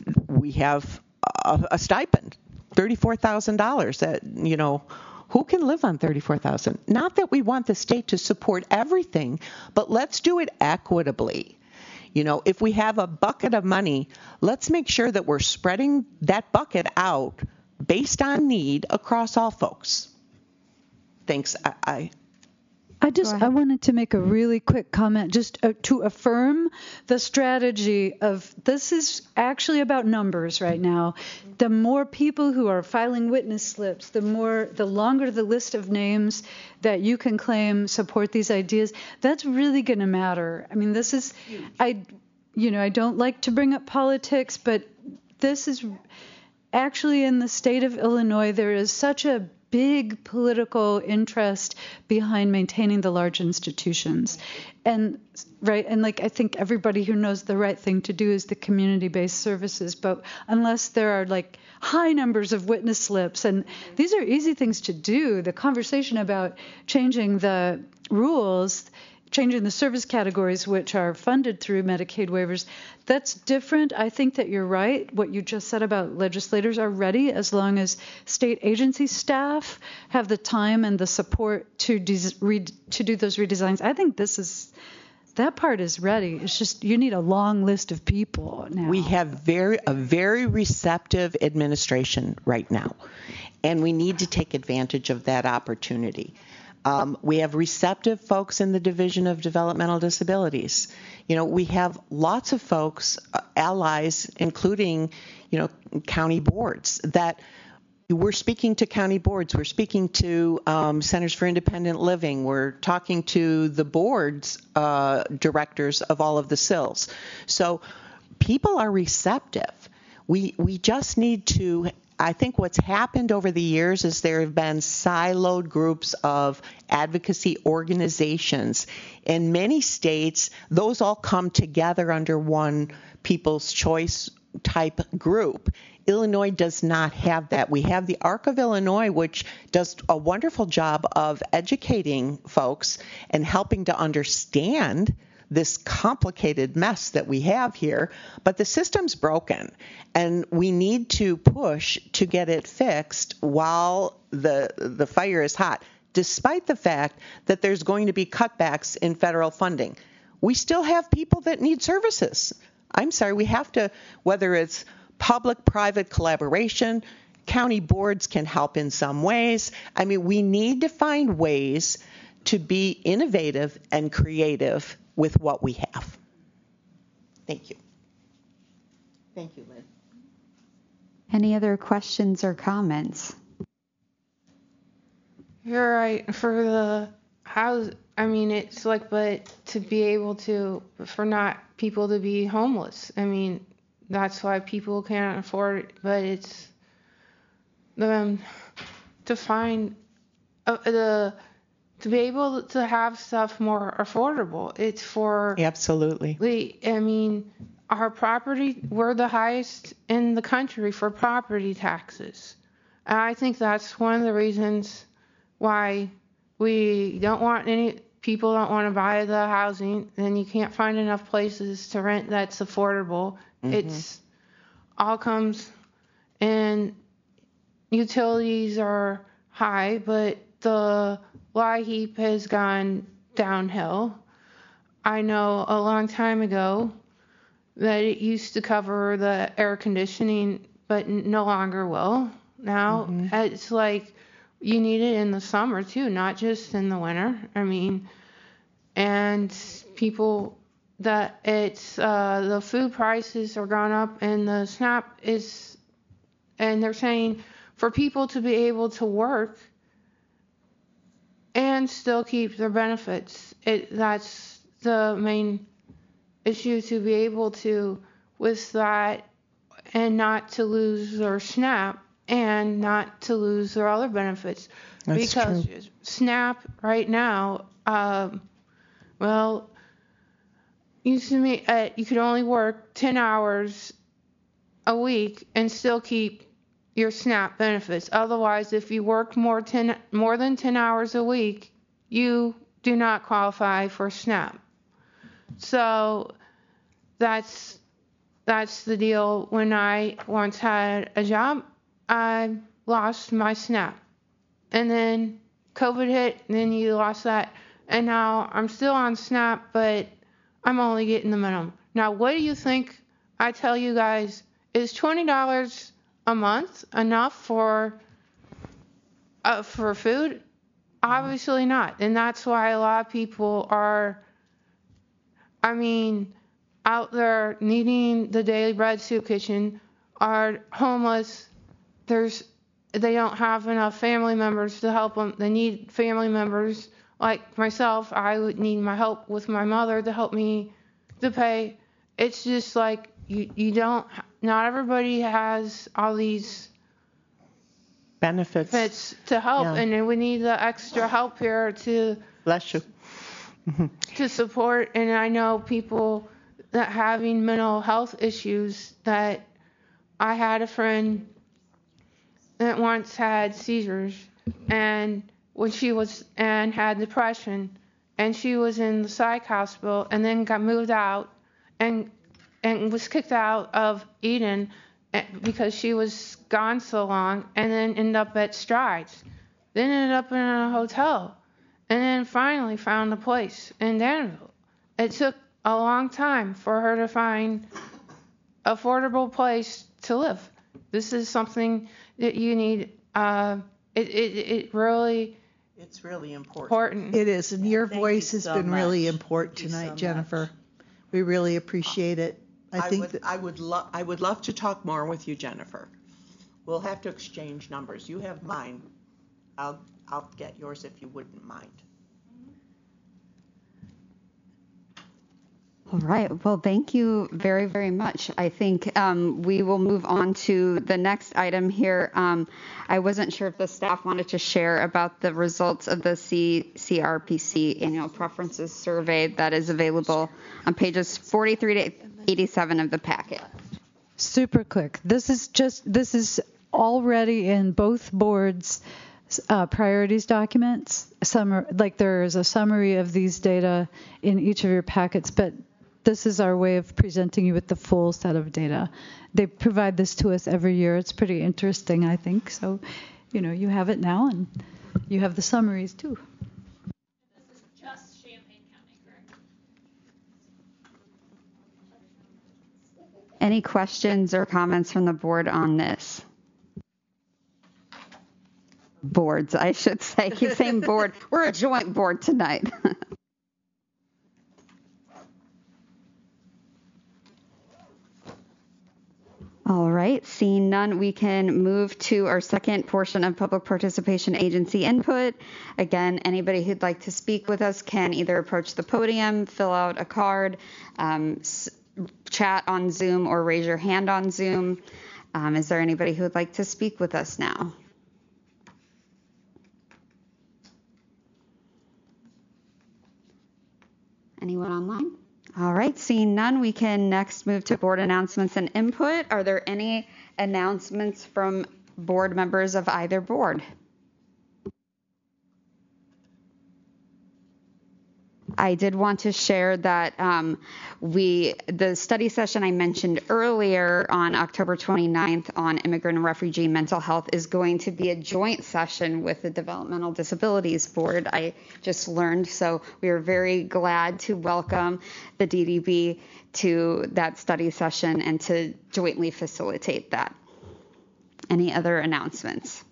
we have a, a stipend, thirty-four thousand dollars. That, you know, who can live on thirty-four thousand dollars? Not that we want the state to support everything, but let's do it equitably. You know, if we have a bucket of money, let's make sure that we're spreading that bucket out based on need across all folks. Thanks. I, I I just I wanted to make a really quick comment just uh, to affirm the strategy of this is actually about numbers right now. The more people who are filing witness slips, the more the longer the list of names that you can claim support these ideas, that's really going to matter. I mean, this is I you know, I don't like to bring up politics, but this is actually in the state of Illinois there is such a big political interest behind maintaining the large institutions. And right, and like I think everybody who knows the right thing to do is the community-based services, but unless there are like high numbers of witness slips, and these are easy things to do, the conversation about changing the rules, changing the service categories which are funded through Medicaid waivers, that's different. I think that you're right. What you just said about legislators are ready as long as state agency staff have the time and the support to des- re- to do those redesigns. I think this is that part is ready. It's just you need a long list of people now. We have very a very receptive administration right now, and we need to take advantage of that opportunity. Um, we have receptive folks in the Division of Developmental Disabilities. You know, we have lots of folks, uh, allies, including, you know, county boards that we're speaking to county boards. We're speaking to um, Centers for Independent Living. We're talking to the boards, uh, directors of all of the S I Ls. So people are receptive. We we just need to. I think what's happened over the years is there have been siloed groups of advocacy organizations. In many states, those all come together under one People's Choice type group. Illinois does not have that. We have the Arc of Illinois, which does a wonderful job of educating folks and helping to understand this complicated mess that we have here, but the system's broken, and we need to push to get it fixed while the the fire is hot, despite the fact that there's going to be cutbacks in federal funding. We still have people that need services. I'm sorry, we have to, whether it's public-private collaboration, county boards can help in some ways. I mean, we need to find ways to be innovative and creative with what we have. Thank you. Thank you, Lynn. Any other questions or comments? You're right. For the house, I mean, it's like, but to be able to, for not people to be homeless. I mean, that's why people can't afford it, but it's um, to find uh, the to be able to have stuff more affordable. It's for absolutely. We, I mean, our property, we're the highest in the country for property taxes. And I think that's one of the reasons why we don't want any people don't want to buy the housing, and you can't find enough places to rent that's affordable. Mm-hmm. It's all comes and utilities are high, but the LIHEAP has gone downhill. I know a long time ago that it used to cover the air conditioning, but no longer will. Now mm-hmm. It's like you need it in the summer too, not just in the winter. I mean, and people that it's uh, the food prices are gone up, and the SNAP is, and they're saying for people to be able to work and still keep their benefits. It, that's the main issue, to be able to, with that, and not to lose their SNAP and not to lose their other benefits. That's because true. SNAP right now, um, well, used to me, uh, you could only work ten hours a week and still keep your SNAP benefits. Otherwise, if you work more ten more than ten hours a week, you do not qualify for SNAP. So that's that's the deal. When I once had a job, I lost my SNAP, and then COVID hit, and then you lost that, and now I'm still on SNAP, but I'm only getting the minimum. Now, what do you think? I tell you guys, is twenty dollars a month enough for uh, for food? Obviously not. And that's why a lot of people are, I mean, out there needing the daily bread soup kitchen, are homeless. There's, they don't have enough family members to help them. They need family members like myself. I would need my help with my mother to help me to pay. It's just like you, you don't, not everybody has all these benefits benefits to help, Yeah. and then we need the extra help here to Bless you. to support. And I know people that having mental health issues. That I had a friend that once had seizures, and when she was and had depression, and she was in the psych hospital, and then got moved out, and and was kicked out of Eden eh, because she was gone so long, and then ended up at Strides, then ended up in a hotel, and then finally found a place in Danville. It took a long time for her to find affordable place to live. This is something that you need. Uh, it, it it really It's really important. important. It is, and your Thank voice you has so been really much. important Thank you tonight, so Jennifer. We really appreciate it. I, I think would, that I would love, I would love to talk more with you, Jennifer. We'll have to exchange numbers. You have mine. I'll, I'll get yours if you wouldn't mind. All right. Well, thank you very, very much. I think um, we will move on to the next item here. Um, I wasn't sure if the staff wanted to share about the results of the C- CRPC Annual Preferences Survey that is available on pages forty-three to eighty-seven of the packet. Super quick. This is just, this is already in both boards' uh, priorities documents. Some like there is a summary of these data in each of your packets, but this is our way of presenting you with the full set of data. They provide this to us every year. It's pretty interesting, I think. So, you know, you have it now, and you have the summaries too. This is just Champaign County, correct? Any questions or comments from the board on this? Boards, I should say. I keep saying board. We're a joint board tonight. All right, seeing none, we can move to our second portion of public participation agency input. Again, anybody who'd like to speak with us can either approach the podium, fill out a card, um, s- chat on Zoom, or raise your hand on Zoom. Um, is there anybody who would like to speak with us now? Anyone online? All right, seeing none, we can next move to board announcements and input. Are there any announcements from board members of either board? I did want to share that um, we, the study session I mentioned earlier on October twenty-ninth on immigrant and refugee mental health is going to be a joint session with the Developmental Disabilities Board. I just learned, so we are very glad to welcome the D D B to that study session and to jointly facilitate that. Any other announcements?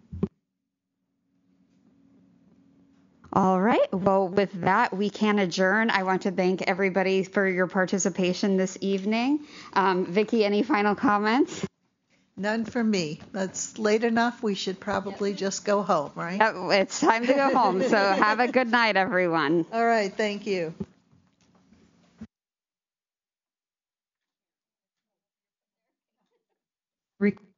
All right. Well, with that, we can adjourn. I want to thank everybody for your participation this evening. Um, Vicki, any final comments? none from me. It's late enough. We should probably just go home, right? Yep, it's time to go home. So have a good night, everyone. All right. Thank you. Re-